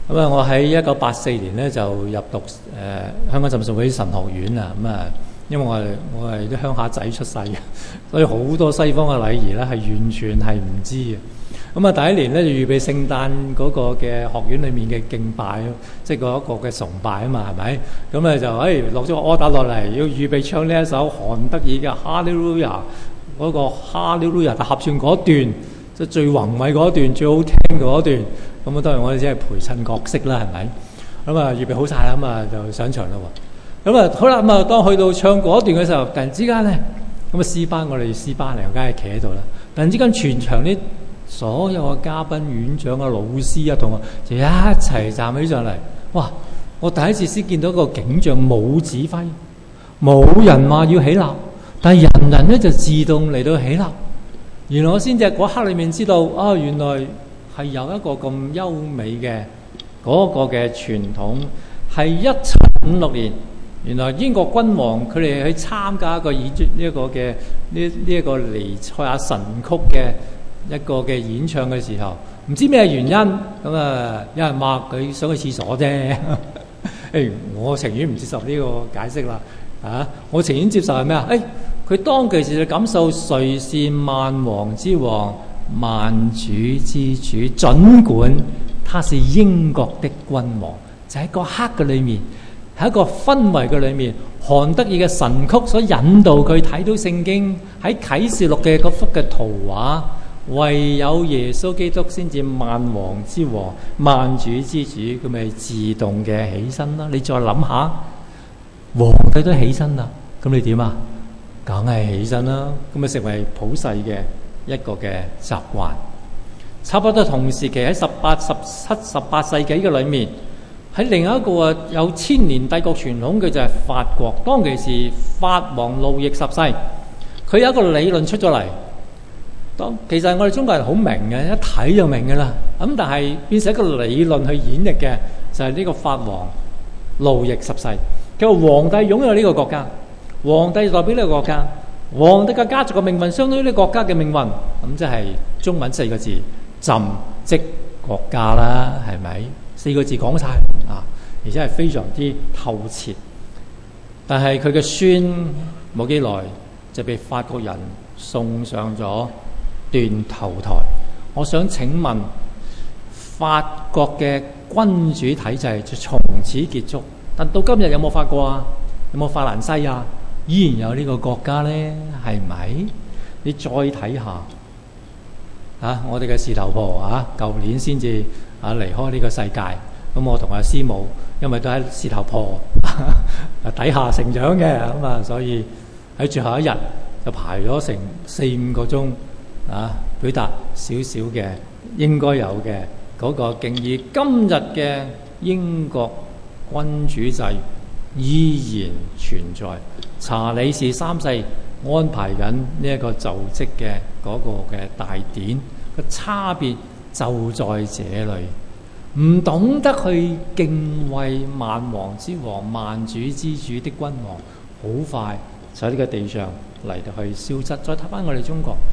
Speaker 4: 咁啊，我喺1984年咧就入讀香港浸信會神學院啊。咁啊，因為我係啲鄉下仔出世嘅，所以好多西方嘅禮儀咧係完全係唔知嘅。咁啊，第一年咧就預備聖誕嗰個嘅學院裏面嘅敬拜，即係嗰一個嘅崇拜啊嘛，係咪？咁啊就落咗個 order 落嚟，要預備唱呢一首韓德爾嘅哈利路亞，嗰個哈利路亞合唱嗰段，即係最宏偉嗰段，最好聽嗰段。咁啊，當然我哋只係陪襯角色啦，係咪？咁啊，預備好晒啦，咁啊就上場啦喎。咁啊好啦，咁啊當去到唱嗰段嘅時候，突然之間咧，咁啊詩班我哋詩班嚟，梗係企喺度啦。突然之間全場啲所有嘅嘉賓、院長啊、老師啊、同學就一齊站起上嚟。哇！我第一次先見到個景象，冇指揮，冇人話要起立，但係人人咧就自動嚟到起立。原來我先至嗰刻裏面知道，原來係有一個咁優美嘅嗰個嘅傳統，係1756年。原來英國君王佢哋去參加一個演出呢一個嘅呢一個彌賽亞神曲嘅一個嘅演唱嘅時候，唔知咩原因，咁啊有人話佢想去廁所啫。我情願唔接受呢個解釋啦。我情願接受係咩啊？佢當其時就感受誰是萬王之王、萬主之主，儘管他是英國的君王，就喺個刻嘅裏面，喺一個氛圍嘅裏面，韓德爾嘅神曲所引導佢睇到聖經喺啟示錄嘅嗰幅嘅圖畫，唯有耶穌基督先至萬王之王、萬主之主，佢咪自動嘅起身啦。你再諗下，皇帝都起身啦，咁你點啊？梗係起身啦，咁咪成為普世嘅一個嘅習慣。差不多同時期喺18、17、18世紀嘅裏面，喺另一個有千年帝國傳統嘅就係法國。當其時法王路易10世，佢有一個理論出咗嚟。其實我哋中國人好明嘅，一睇就明嘅啦。咁但係變成一個理論去演繹嘅，就係呢個法王路易10世。佢話皇帝擁有呢個國家，皇帝代表呢個國家，皇帝嘅家族嘅命運相當於呢個國家嘅命運。咁即係中文4個字：朕即國家啦，係咪？4個字講晒啊，而且係非常之透徹。但係佢嘅孫冇幾耐就被法國人送上咗斷頭台。我想請問，法國嘅君主體制就從此結束，但到今日有冇法國啊？有冇法蘭西啊？依然有呢個國家呢？係咪？你再睇下我哋嘅事頭婆舊年先至離開呢個世界。咁我同阿師母因為都喺事頭婆底下成長嘅，咁啊，所以喺最後一日就排咗成4-5個鐘表達少少嘅應該有嘅嗰個敬意。今日嘅英國君主制依然存在。查理士3世安排緊呢一個就職嘅嗰個嘅大典，個差別就在這裏。唔懂得去敬畏萬王之王、萬主之主的君王，好快就喺呢個地上嚟到去消失。再睇翻我哋中國，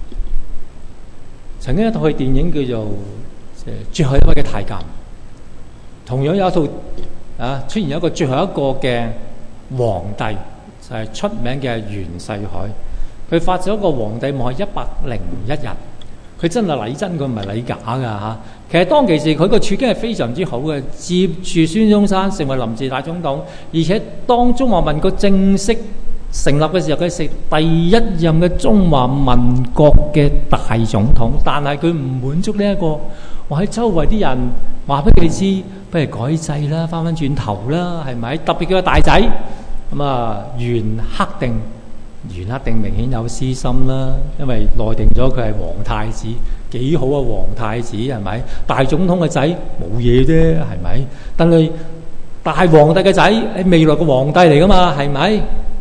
Speaker 4: 曾經一套電影叫做最後一位嘅太監，同樣有一套出現有一個最後一個嘅皇帝，就係出名嘅袁世凱。佢發咗一個皇帝夢係101日，佢真係禮真，佢唔係禮假噶吓。其實當其時佢個處境係非常之好嘅，接住孫中山成為臨時大總統，而且當中華民國正式成立嘅時候，佢係第一任嘅中華民國嘅大總統。但係佢唔滿足呢一個，話喺周圍啲人話俾佢哋知，不如改制啦，翻返轉頭啦，係咪？特別佢個大仔咁啊，袁克定明顯有私心啦，因為內定咗佢係皇太子，幾好啊！皇太子係咪？大總統嘅仔冇嘢啫，係咪？但係大皇帝嘅仔係未來嘅皇帝嚟噶嘛，係咪？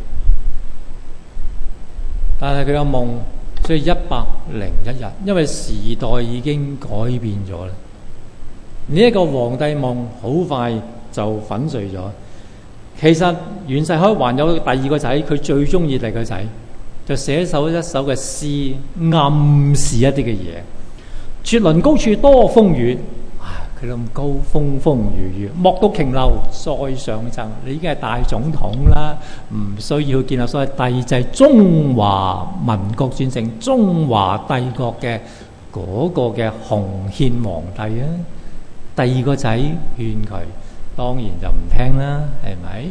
Speaker 4: 但係佢有夢，所以101日，因為時代已經改變咗啦。呢一個皇帝夢好快就粉碎咗。其實袁世凱還有第二個仔，佢最中意第二個仔，就寫一首嘅詩，暗示一啲嘅嘢。絕倫高處多風雨， 佢咁高，風風雨雨，莫到瓊樓再上陣，你已經係大總統啦，唔需要建立所謂帝制，中華民國轉成中華帝國嘅嗰個嘅洪憲皇帝啊！第二個仔勸佢，當然就唔聽啦，係咪？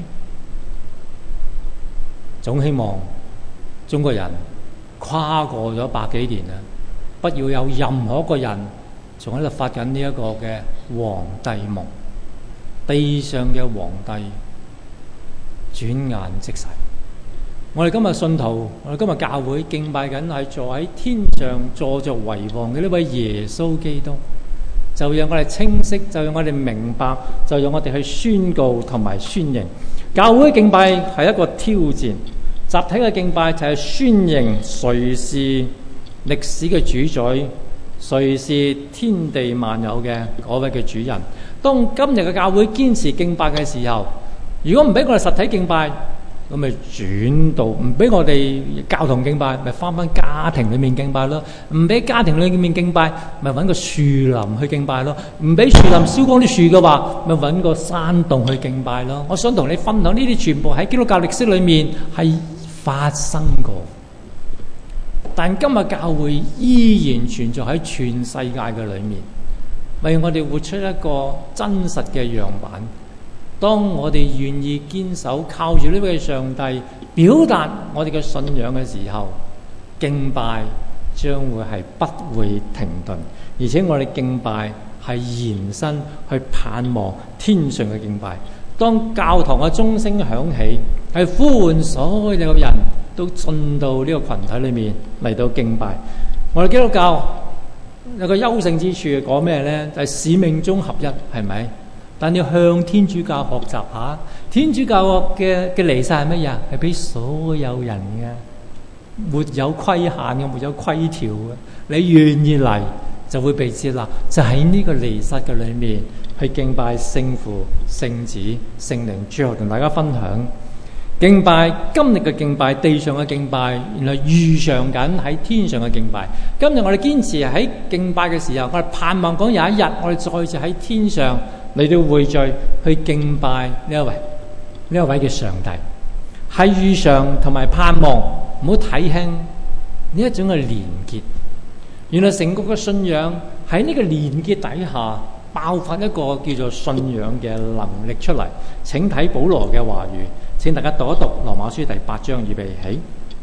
Speaker 4: 總希望中國人跨過咗百幾年啦，不要有任何一個人仲喺度發緊呢一個嘅皇帝夢，地上嘅皇帝轉眼即逝。我哋今日信徒，我哋今日教會敬拜緊係坐喺天上坐着為王嘅呢位耶穌基督，就讓我哋清晰，就讓我哋明白，就讓我哋去宣告同埋宣認。教會敬拜係一個挑戰，集體嘅敬拜就係宣認誰是歷史嘅主宰，誰是天地萬有嘅嗰位嘅主人。當今日嘅教會堅持敬拜嘅時候，如果唔俾我哋實體敬拜，咁咪轉到唔俾我哋教堂敬拜，咪翻家庭裏面敬拜咯。唔俾家庭裏面敬拜，咪揾個樹林去敬拜咯。唔俾樹林燒光啲樹嘅話，咪揾個山洞去敬拜咯。我想同你分享呢啲全部喺基督教歷史裏面係發生過，但今日教會依然存在喺全世界嘅裏面，為我哋活出一個真實嘅樣板。當我哋願意堅守靠住呢位上帝表達我哋嘅信仰嘅時候，敬拜將會係不會停頓，而且我哋敬拜係延伸去盼望天上嘅敬拜。當教堂嘅鐘聲響起，係呼喚所有嘅人都進到呢個群體裏面嚟到敬拜。我哋基督教有個優勝之處，講咩呢？就係使命中合一，係咪？但要向天主教學習下，天主教嘅彌撒係乜嘢？係俾所有人嘅，沒有規限嘅，沒有規條嘅。你願意嚟就會被接納，就喺呢個彌撒嘅裏面去敬拜聖父、聖子、聖靈。最後同大家分享敬拜，今日嘅敬拜，地上嘅敬拜，原來預嘗緊喺天上嘅敬拜。今日我哋堅持喺敬拜嘅時候，我哋盼望講有一日我哋再次喺天上嚟到匯聚去敬拜呢一位嘅上帝，係預嘗同埋盼望，唔好睇輕呢一種嘅連結。原來成個嘅信仰喺呢個連結底下爆發一個叫做信仰嘅能力出嚟。請睇保羅嘅話語，請大家讀一讀羅馬書第8章，預備起。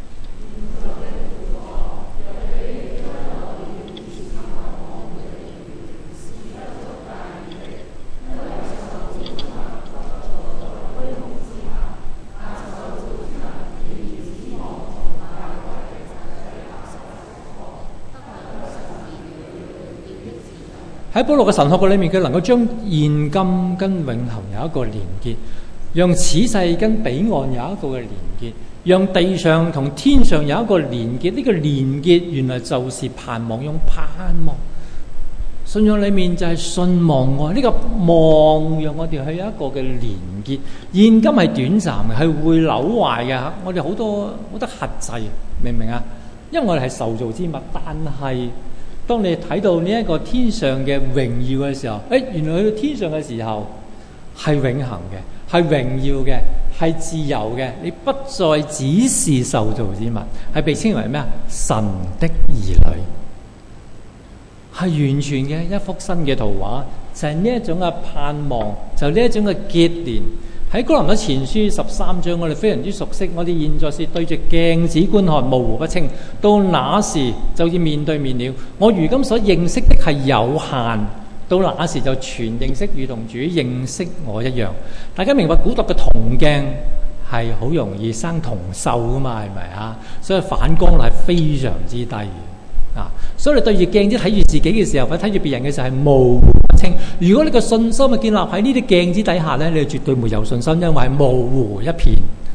Speaker 4: 喺保羅嘅神學嘅裏面，佢能夠將現今跟永恆有一個連結，讓此世跟彼岸有一個嘅連結，讓地上同天上有一個連結。呢個連結原來就是盼望，用盼望。信仰裏面就係信望愛，呢個望讓我哋去有一個嘅連結。現今係短暫嘅，係會朽壞嘅。我哋好多轄制，明唔明啊？因為我哋係受造之物，但係當你睇到呢一個天上嘅榮耀嘅時候，原來去到天上嘅時候係永恆嘅，係榮耀嘅，係自由嘅。你不再只是受造之物，係被稱為咩啊？神的兒女，係完全嘅一幅新嘅圖畫，就係呢一種嘅盼望，就呢一種嘅結連。喺哥林多前書13章，我哋非常之熟悉。我哋現在是對着鏡子觀看，模糊不清；到那時就要面對面了。我如今所認識的係有限，到那時就全認識，如同主認識我一樣。大家明白古代嘅銅鏡係好容易生銅鏽噶嘛？係咪啊？所以反光率係非常之低啊！所以你對住鏡子睇住自己嘅時候，或者睇住別人嘅時候係模糊不清。如果你個信心係建立喺呢啲鏡子底下咧，你就絕對沒有信心，因為係模糊一片。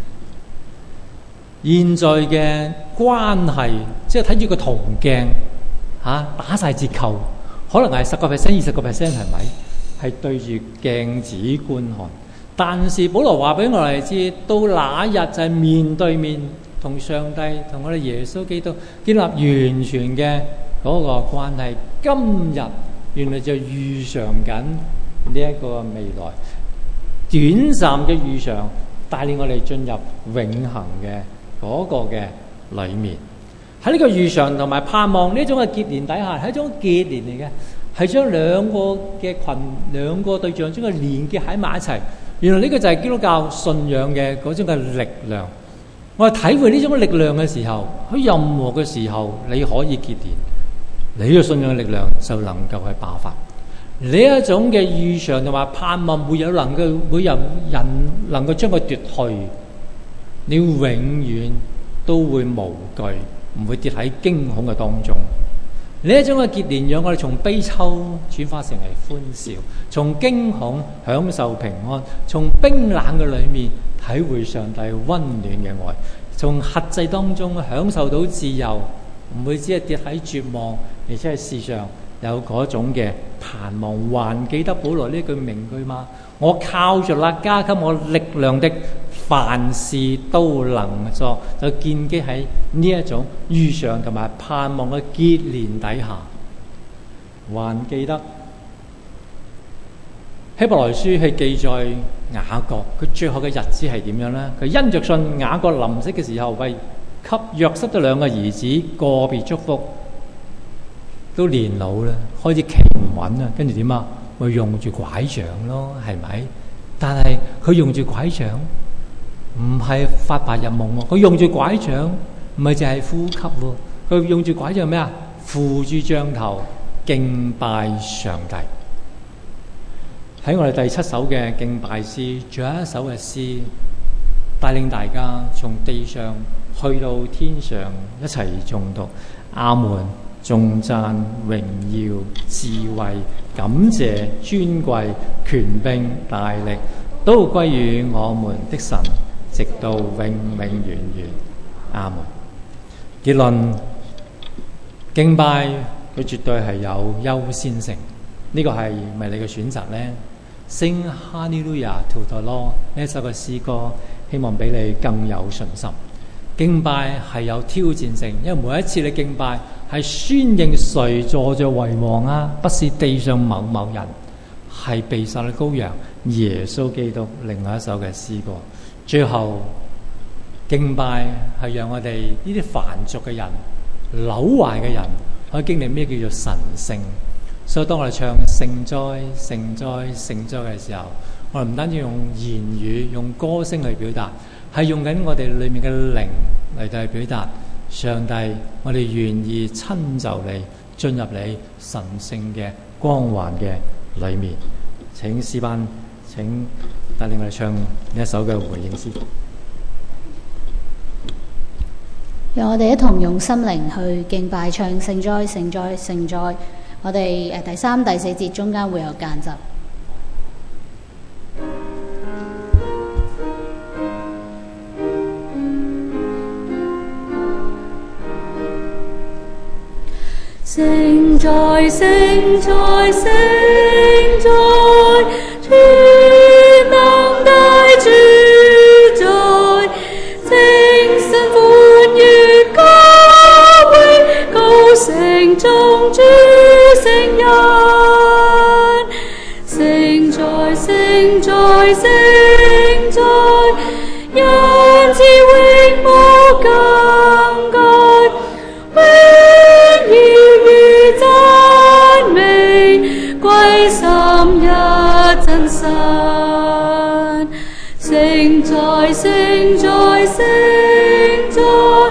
Speaker 4: 現在嘅關係，即係睇住個銅鏡打晒折扣，可能係10%、20%，係咪？係對住鏡子觀看。但是保羅話俾我哋知，到那日就係面對面同上帝、同我哋耶穌基督建立完全嘅嗰個關係。今日原來就預嘗緊呢一個未來，短暫嘅預嘗帶領我哋進入永恆嘅嗰個嘅裏面。喺呢個預嘗同埋盼望呢種嘅結連底下，係一種結連嚟嘅，係將兩個嘅群、兩個對象將佢連結喺埋一齊。原來呢個就係基督教信仰嘅嗰種嘅力量。我哋體會呢種力量嘅時候，喺任何嘅時候你可以結連，你嘅信仰嘅力量就能夠去爆發。呢一種嘅預嘗同埋盼望，沒有人能夠將佢奪去，你永遠都會無懼，唔會跌喺驚恐嘅當中。呢一種嘅結連，讓我哋從悲秋轉化成為歡笑，從驚恐享受平安，從冰冷嘅裏面體會上帝溫暖嘅愛，從轄制當中享受到自由，唔會只係跌喺絕望，而且係世上有嗰種嘅盼望。還記得保羅呢句名句嗎？我靠着那加給我力量的，凡事都能做，就建基喺呢一種預嘗同埋盼望嘅結連底下。還記得希伯來書係記載雅各佢最後嘅日子係點樣呢？佢因着信雅各臨死嘅時候，為給約瑟的兩個兒子個別祝福，都年老啦，開始企唔穩啦，跟住點啊？咪用住拐杖咯，係咪？但係佢用住拐杖唔係發白日夢喎，佢用住拐杖唔係淨係呼吸喎，佢用住拐杖咩啊？扶住杖頭敬拜上帝。喺我哋第7首嘅敬拜詩，仲有一首嘅詩帶領大家從地上去到天上一齊誦讀。阿門，頌讚榮耀智慧感謝尊貴權柄大力都歸於我們的神，直到永永遠遠。阿門。結論，敬拜佢絕對係有優先性，呢個係咪你嘅選擇呢？Sing Hallelujah to the Lord 呢一首嘅詩歌，希望俾你更有信心。敬拜係有挑戰性，因為每一次你敬拜係宣認誰坐着為王啊，不是地上某某人，係被殺嘅羔羊耶穌基督。另外一首嘅詩歌，最後敬拜係讓我哋呢啲凡俗嘅人、朽壞嘅人可以經歷咩叫做神聖。所以當我哋唱聖哉聖哉聖哉嘅時候，我哋唔單止用言語用歌聲去表達，係用緊我哋裏面嘅靈嚟到去表達上帝，我哋願意親就你，進入你神聖嘅光環嘅裏面。請詩班請帶領我哋唱呢一首嘅回應詩。
Speaker 3: 讓我哋一同用心靈去敬拜，唱聖哉聖哉聖哉。我哋第3、第4節中間會有間奏。
Speaker 2: 聖哉聖哉聖哉，全能大主宰，清新歡愉高榮，高聲中主聖人。聖哉聖哉聖哉，因此永無更改，榮耀與讚美歸三一真神。聖哉聖哉聖哉，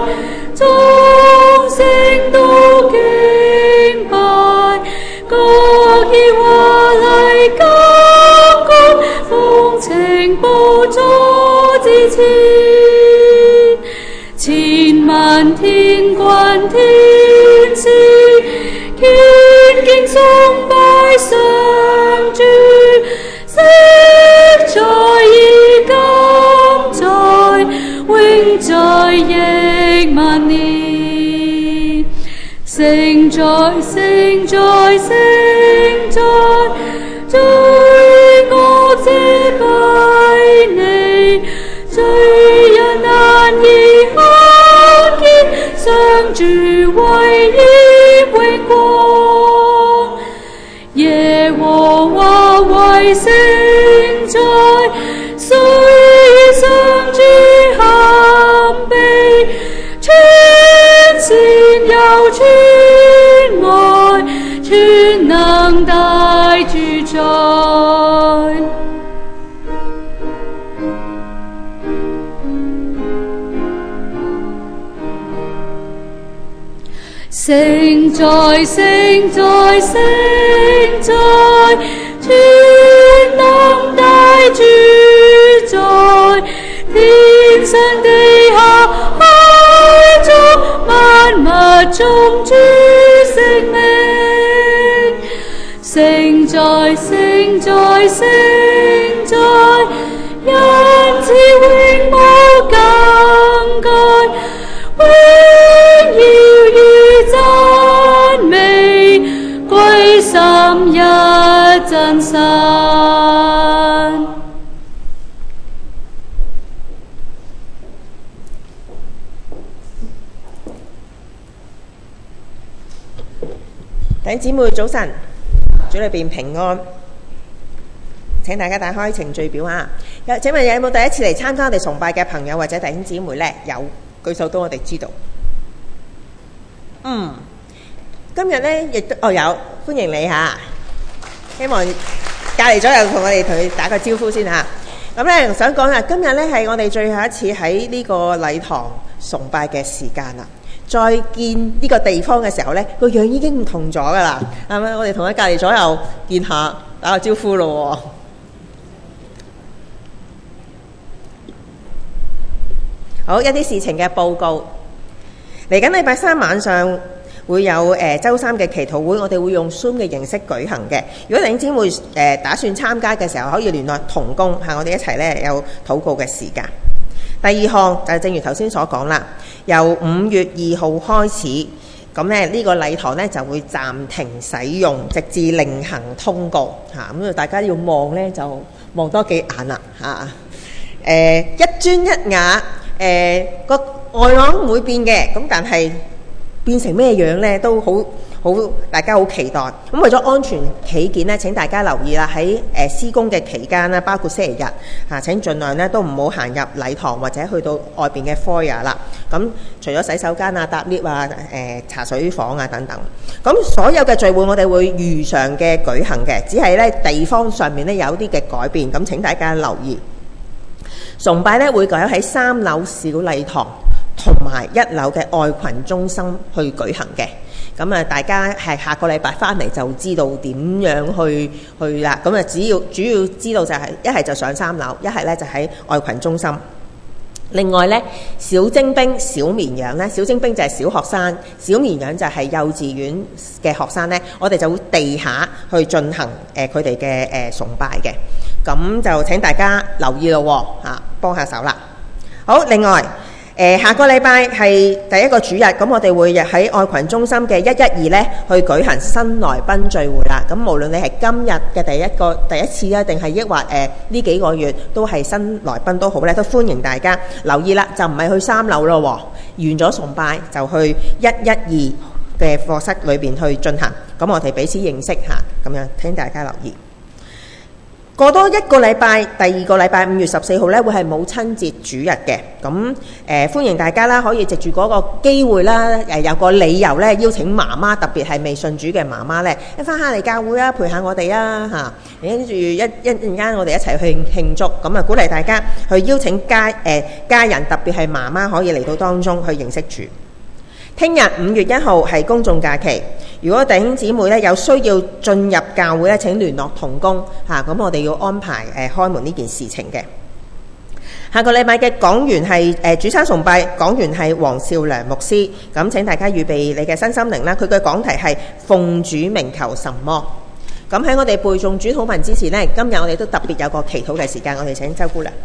Speaker 2: 眾聖都敬拜，各以華麗金冠奉呈寶座之前，千萬天軍天使虔敬崇拜上主，昔在而今在永在億萬年。聖哉聖哉聖哉，罪惡遮蔽你，罪人難以看見上主威嚴榮光。 全愛，全能大主宰。聖哉，聖哉，聖哉，全能大主宰，天上地下海中萬物中主聖名。聖哉，聖哉，聖哉，恩慈永無更改，榮耀與讚美歸三一真神。
Speaker 5: 弟兄姊妹早晨，主裏邊平安。請大家打開程序表啊！請問有冇第一次嚟參加我哋崇拜嘅朋友或者弟兄姊妹呢？有，舉手都我哋知道。今日呢亦都有，歡迎你嚇。希望隔離咗又同佢打個招呼先嚇。咁呢想講啦，今日呢係我哋最後一次喺呢個禮堂崇拜嘅時間啦。再見呢個地方嘅時候呢，個樣已經唔同咗噶啦，係咪？我哋同佢隔離左右見下，打個招呼咯。好，一啲事情嘅報告。嚟緊禮拜三晚上會有週三嘅祈禱會，我哋會用 Zoom 嘅形式舉行嘅。如果弟兄姊妹打算參加嘅時候，可以聯絡同工，我哋一齊呢有禱告嘅時間。第二項就正如頭先所講啦，由5月2號開始，咁咧呢個禮堂呢就會暫停使用，直至另行通告嚇。咁大家要望呢，就望多幾眼啦嚇。一磚一瓦，個外廊唔會變嘅，咁但係變成咩樣呢？都好大家好期待。咁為咗安全起見呢，請大家留意啦，喺施工嘅期間啦，包括星期日嚇，請盡量呢都唔好行入禮堂或者去到外邊嘅 foyer 啦。咁除咗洗手間啊、搭 lift 啊、茶水房啊等等，咁所有嘅聚會我哋會如常嘅舉行嘅，只係呢地方上面呢有啲嘅改變，咁請大家留意。崇拜呢會改喺3樓小禮堂同埋1樓嘅愛群中心去舉行嘅。咁啊，大家係下個禮拜翻嚟就知道點樣去啦。咁啊，主要知道就係一係就上3樓，一係咧就喺愛群中心。另外咧，小精兵、小綿羊咧，小精兵就係小學生，小綿羊就係幼稚園嘅學生咧。我哋就會地下去進行佢哋嘅崇拜嘅。咁就請大家留意咯嚇，幫下手啦。好，另外。下個禮拜係第一個主日，咁我哋會喺愛群中心嘅112呢去舉行新來賓聚會啦。咁無論你係今日嘅第一次啊，定係抑或呢幾個月都係新來賓都好咧，都歡迎大家留意啦。就唔係去3樓咯，完咗崇拜就去112嘅課室裏邊去進行。咁我哋彼此認識下，咁樣請大家留意。過多一個禮拜，第二個禮拜5月14號咧，會係母親節主日嘅。咁歡迎大家啦，可以藉住嗰個機會啦，有個理由咧，邀請媽媽，特別係未信主嘅媽媽咧，翻下嚟教會啊，陪下我哋啊嚇。跟住一陣間我哋一齊去慶祝，咁啊鼓勵大家去邀請家人，特別係媽媽可以嚟到當中去認識主。聽日5月1號係公眾假期，如果弟兄姊妹咧有需要進入教會咧，請聯絡同工嚇，咁我哋要安排開門呢件事情嘅。下個禮拜嘅講員係主餐崇拜講員係黃少良牧師，咁請大家預備你嘅身心靈啦。佢嘅講題係奉主名求什麼。咁喺我哋背誦主禱文之前呢，今日我哋都特別有個祈禱嘅時間，我哋請周姑娘。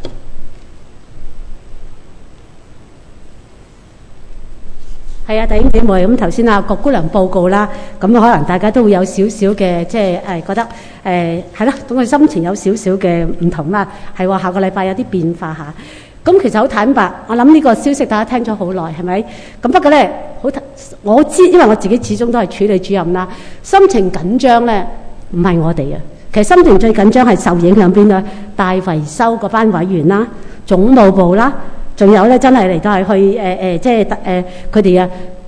Speaker 6: 係啊，弟兄姊妹，咁頭先啊郭姑娘報告啦，咁可能大家都會有少少嘅即係覺得係啦，咁佢心情有少少嘅唔同啦。係喎，下個禮拜有啲變化下。咁其實好坦白，我諗呢個消息大家聽咗好耐，係咪？咁不過咧，我知，因為我自己始終都係處理主任啦，心情緊張咧唔係我哋啊。其實心情最緊張係受影響邊咧？大維修嗰班委員啦，總務部啦。仲有咧，真係嚟到係去即係佢哋啊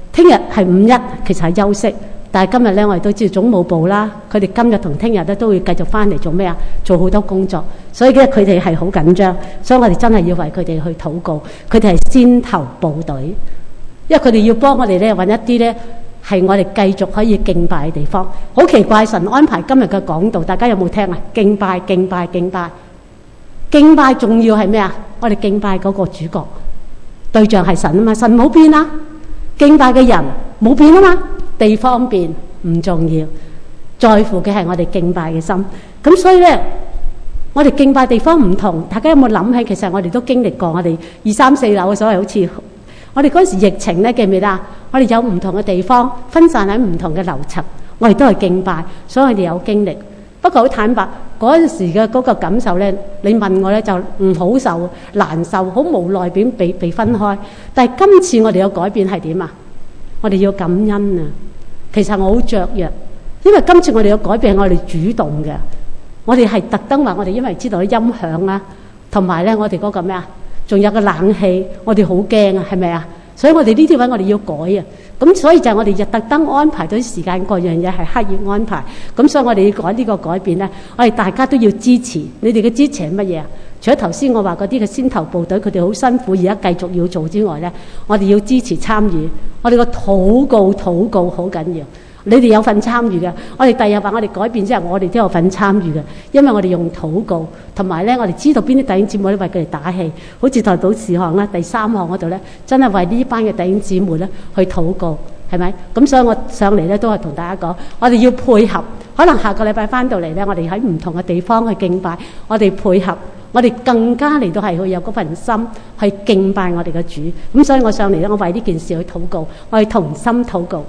Speaker 6: 聽日係五一，其實係休息。但係今日咧，我哋都知道總務部啦，佢哋今日同聽日咧都會繼續翻嚟做咩啊？做好多工作，所以咧佢哋係好緊張，所以我哋真係要為佢哋去禱告。佢哋係先頭部隊，因為佢哋要幫我哋咧揾一啲咧係我哋繼續可以敬拜嘅地方。好奇怪，神安排今日嘅講道，大家有冇聽啊？敬拜，敬拜，敬拜，敬拜，重要係咩啊？我哋敬拜嗰個主角，對象係神啊嘛，神冇變啊，敬拜嘅人冇變啊嘛。地方變唔重要，在乎嘅係我哋敬拜嘅心。咁所以咧，我哋敬拜地方唔同，大家有冇諗起？其實我哋都經歷過，我哋2、3、4樓嘅所謂好似我哋嗰時疫情咧，記唔記得啊？我哋有唔同嘅地方，分散喺唔同嘅樓層，我哋都係敬拜，所以我哋有經歷。不過好坦白，嗰陣時嘅嗰個感受咧，你問我咧就唔好受、難受、好無奈點被分開。但係今次我哋有改變係點啊？我哋要感恩啊！其實我好雀躍，因為今次我哋嘅改變係我哋主動嘅，我哋係特登話我哋因為知道啲音響啦，同埋咧我哋嗰個咩啊，仲有個冷氣，我哋好驚啊，係咪啊？所以我哋呢啲位我哋要改啊，咁所以就係我哋就特登安排到啲時間，各樣嘢係刻意安排，咁所以我哋要改呢個改變咧，我哋大家都要支持。你哋嘅支持係乜嘢啊？除咗頭先我話嗰啲嘅先頭部隊，佢哋好辛苦，而家繼續要做之外咧，我哋要支持參與。我哋個禱告好緊要，你哋有份參與嘅。我哋第日話我哋改變之後，我哋都有份參與嘅，因為我哋用禱告，同埋咧我哋知道邊啲弟兄姊妹咧為佢哋打氣，好似代禱事項啦，第3項嗰度咧，真係為呢班嘅弟兄姊妹咧去禱告，係咪？咁所以我上嚟咧都係同大家講，我哋要配合。可能下個禮拜翻到嚟咧，我哋喺唔同嘅地方去敬拜，我哋配合。我哋更加嚟到係去有嗰份心去敬拜我哋嘅主，咁所以我上嚟咧，我為呢件事去禱告，我哋同心禱告。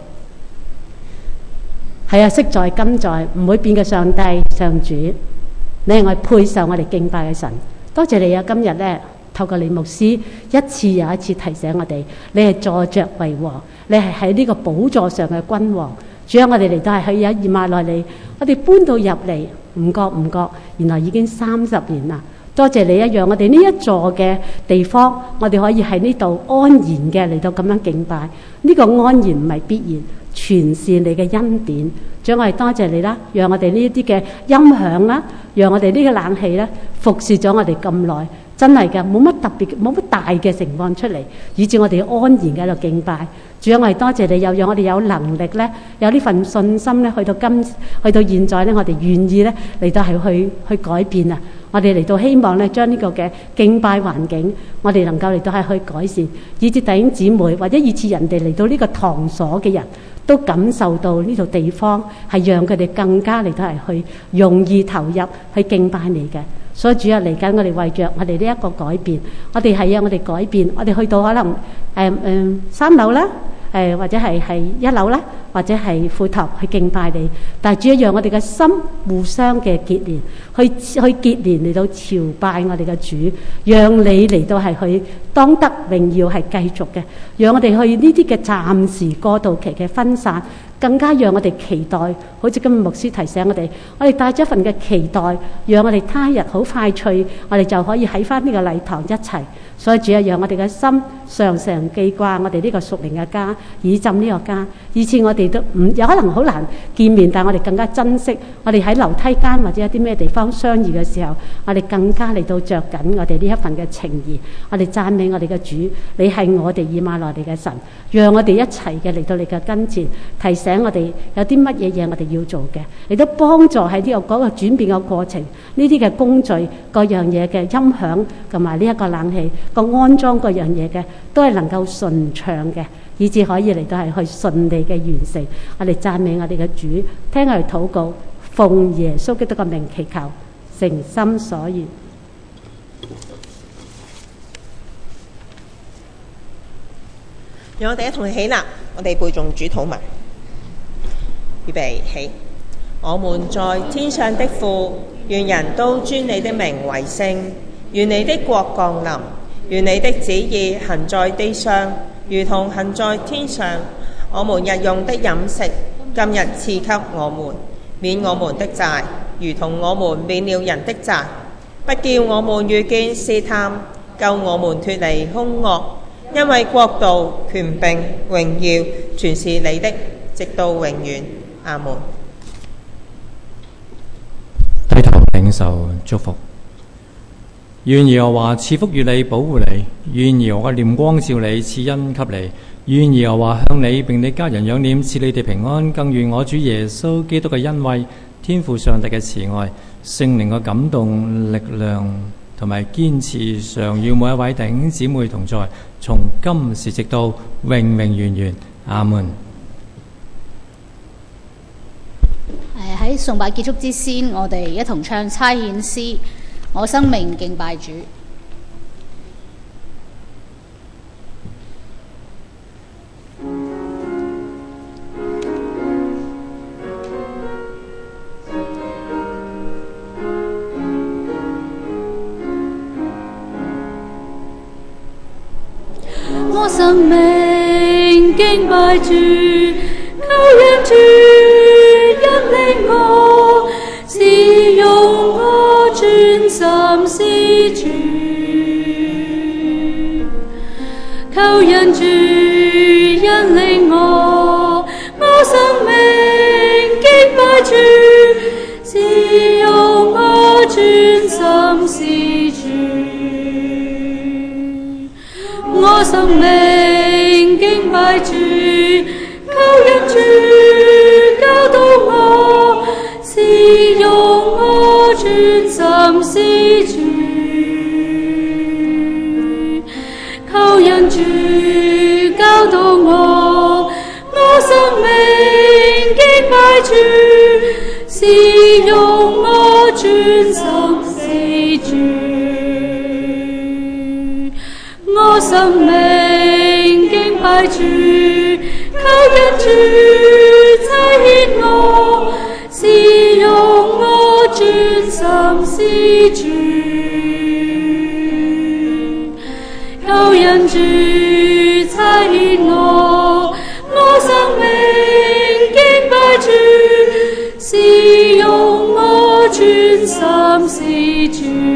Speaker 6: 係啊，昔在今在唔會變嘅上帝上主，你係我配受我哋敬拜嘅神。多謝你啊！今日咧透過李牧師一次又一次提醒我哋，你係坐着為王，你係喺呢個寶座上嘅君王。主啊，我哋嚟到係去以馬內利，我哋搬到入嚟，唔覺，原來已經30年啦。多謝你一樣，我哋呢一座嘅地方，我哋可以喺呢度安然嘅嚟到咁樣敬拜。呢個安然唔係必然，全是你嘅恩典。主，我哋多謝你啦，讓我哋呢一啲嘅音響啦，讓我哋呢個冷氣咧服侍咗我哋咁耐，真係嘅冇乜特別，冇乜大嘅情況出嚟，以致我哋安然嘅喺度敬拜。主，我哋多謝你，又讓我哋有能力咧，有呢份信心咧，去到現在咧，我哋願意咧嚟到係去改變啊！我哋嚟到希望咧，將呢個嘅敬拜環境，我哋能夠嚟到係去改善，以致弟兄姊妹或者以致人哋嚟到呢個堂所嘅人都感受到呢度地方係讓佢哋更加嚟到係去容易投入去敬拜你嘅。所以主啊，嚟緊我哋為着我哋呢一個改變，我哋係我哋改變，我哋去到可能3樓啦。或者係1樓啦，或者係副頭去敬拜你，但係主要讓我哋嘅心互相嘅結連，去結連嚟到朝拜我哋嘅主，讓你嚟到係去當得榮耀係繼續嘅，讓我哋去呢啲嘅暫時過渡期嘅分散，更加讓我哋期待，好似今日牧師提醒我哋帶咗一份嘅期待，讓我哋他日好快脆，我哋就可以喺翻呢個禮堂一齊。所以主要讓我哋嘅心常常記掛我哋呢個屬靈嘅家，以浸呢個家，以致我哋都有可能好難見面，但係我哋更加珍惜我哋喺樓梯間或者一啲咩地方相遇嘅時候，我哋更加嚟到着緊我哋呢一份嘅情誼，我哋讚美我哋嘅主，你係我哋以馬內利嘅神，讓我哋一齊嘅嚟到你嘅跟前，提醒我哋有啲乜嘢嘢我哋要做嘅，亦都幫助喺呢個嗰個轉變嘅過程，呢啲嘅工序各樣嘢嘅音響同埋呢一個冷氣個安裝各樣嘢嘅，都係能夠順暢嘅，以至可以嚟到係去順利嘅完成。我哋讚美我哋嘅主，聽我哋禱告，奉耶穌基督嘅名祈求，誠心所願。
Speaker 5: 讓我哋一同起立，我哋背誦主禱文。預備起。我們在天上的父，願人都尊你的名為聖，願你的國降臨，願你的旨意行在地上，如同行在天上。我們日用的飲食，今日賜給我們，免我們的債，如同我們免了人的債，不叫我們遇見試探，救我們脫離兇惡。因為國度、權柄、榮耀， 全是你的，直到永遠。阿門。
Speaker 4: 低頭領受祝福。願耶和華賜福與你，保護你；願耶和華臉光照你，賜恩給你；願耶和華向你並你家人仰臉，賜你哋平安。更願我主耶穌基督嘅恩惠、天父上帝嘅慈愛、聖靈嘅感動、力量同埋堅持，常與每一位弟兄姊妹同在，從今時直到永永遠遠。阿門。
Speaker 2: 喺崇拜結束之先，我哋一同唱差遣詩，我生命敬拜主。
Speaker 3: 我生命敬拜主，求讓主引領我，使用我專心事主。求讓主引領我，我生命敬拜主，使用我專心事主。我生命敬拜主，求讓主教導我，使用我專心事主。求讓主教導我，我生命敬拜主，使用我專心事主。我生命敬拜主，求讓主差遣我，使用我專心事主。求讓主差遣我，我生命敬拜主，使用我專心事主。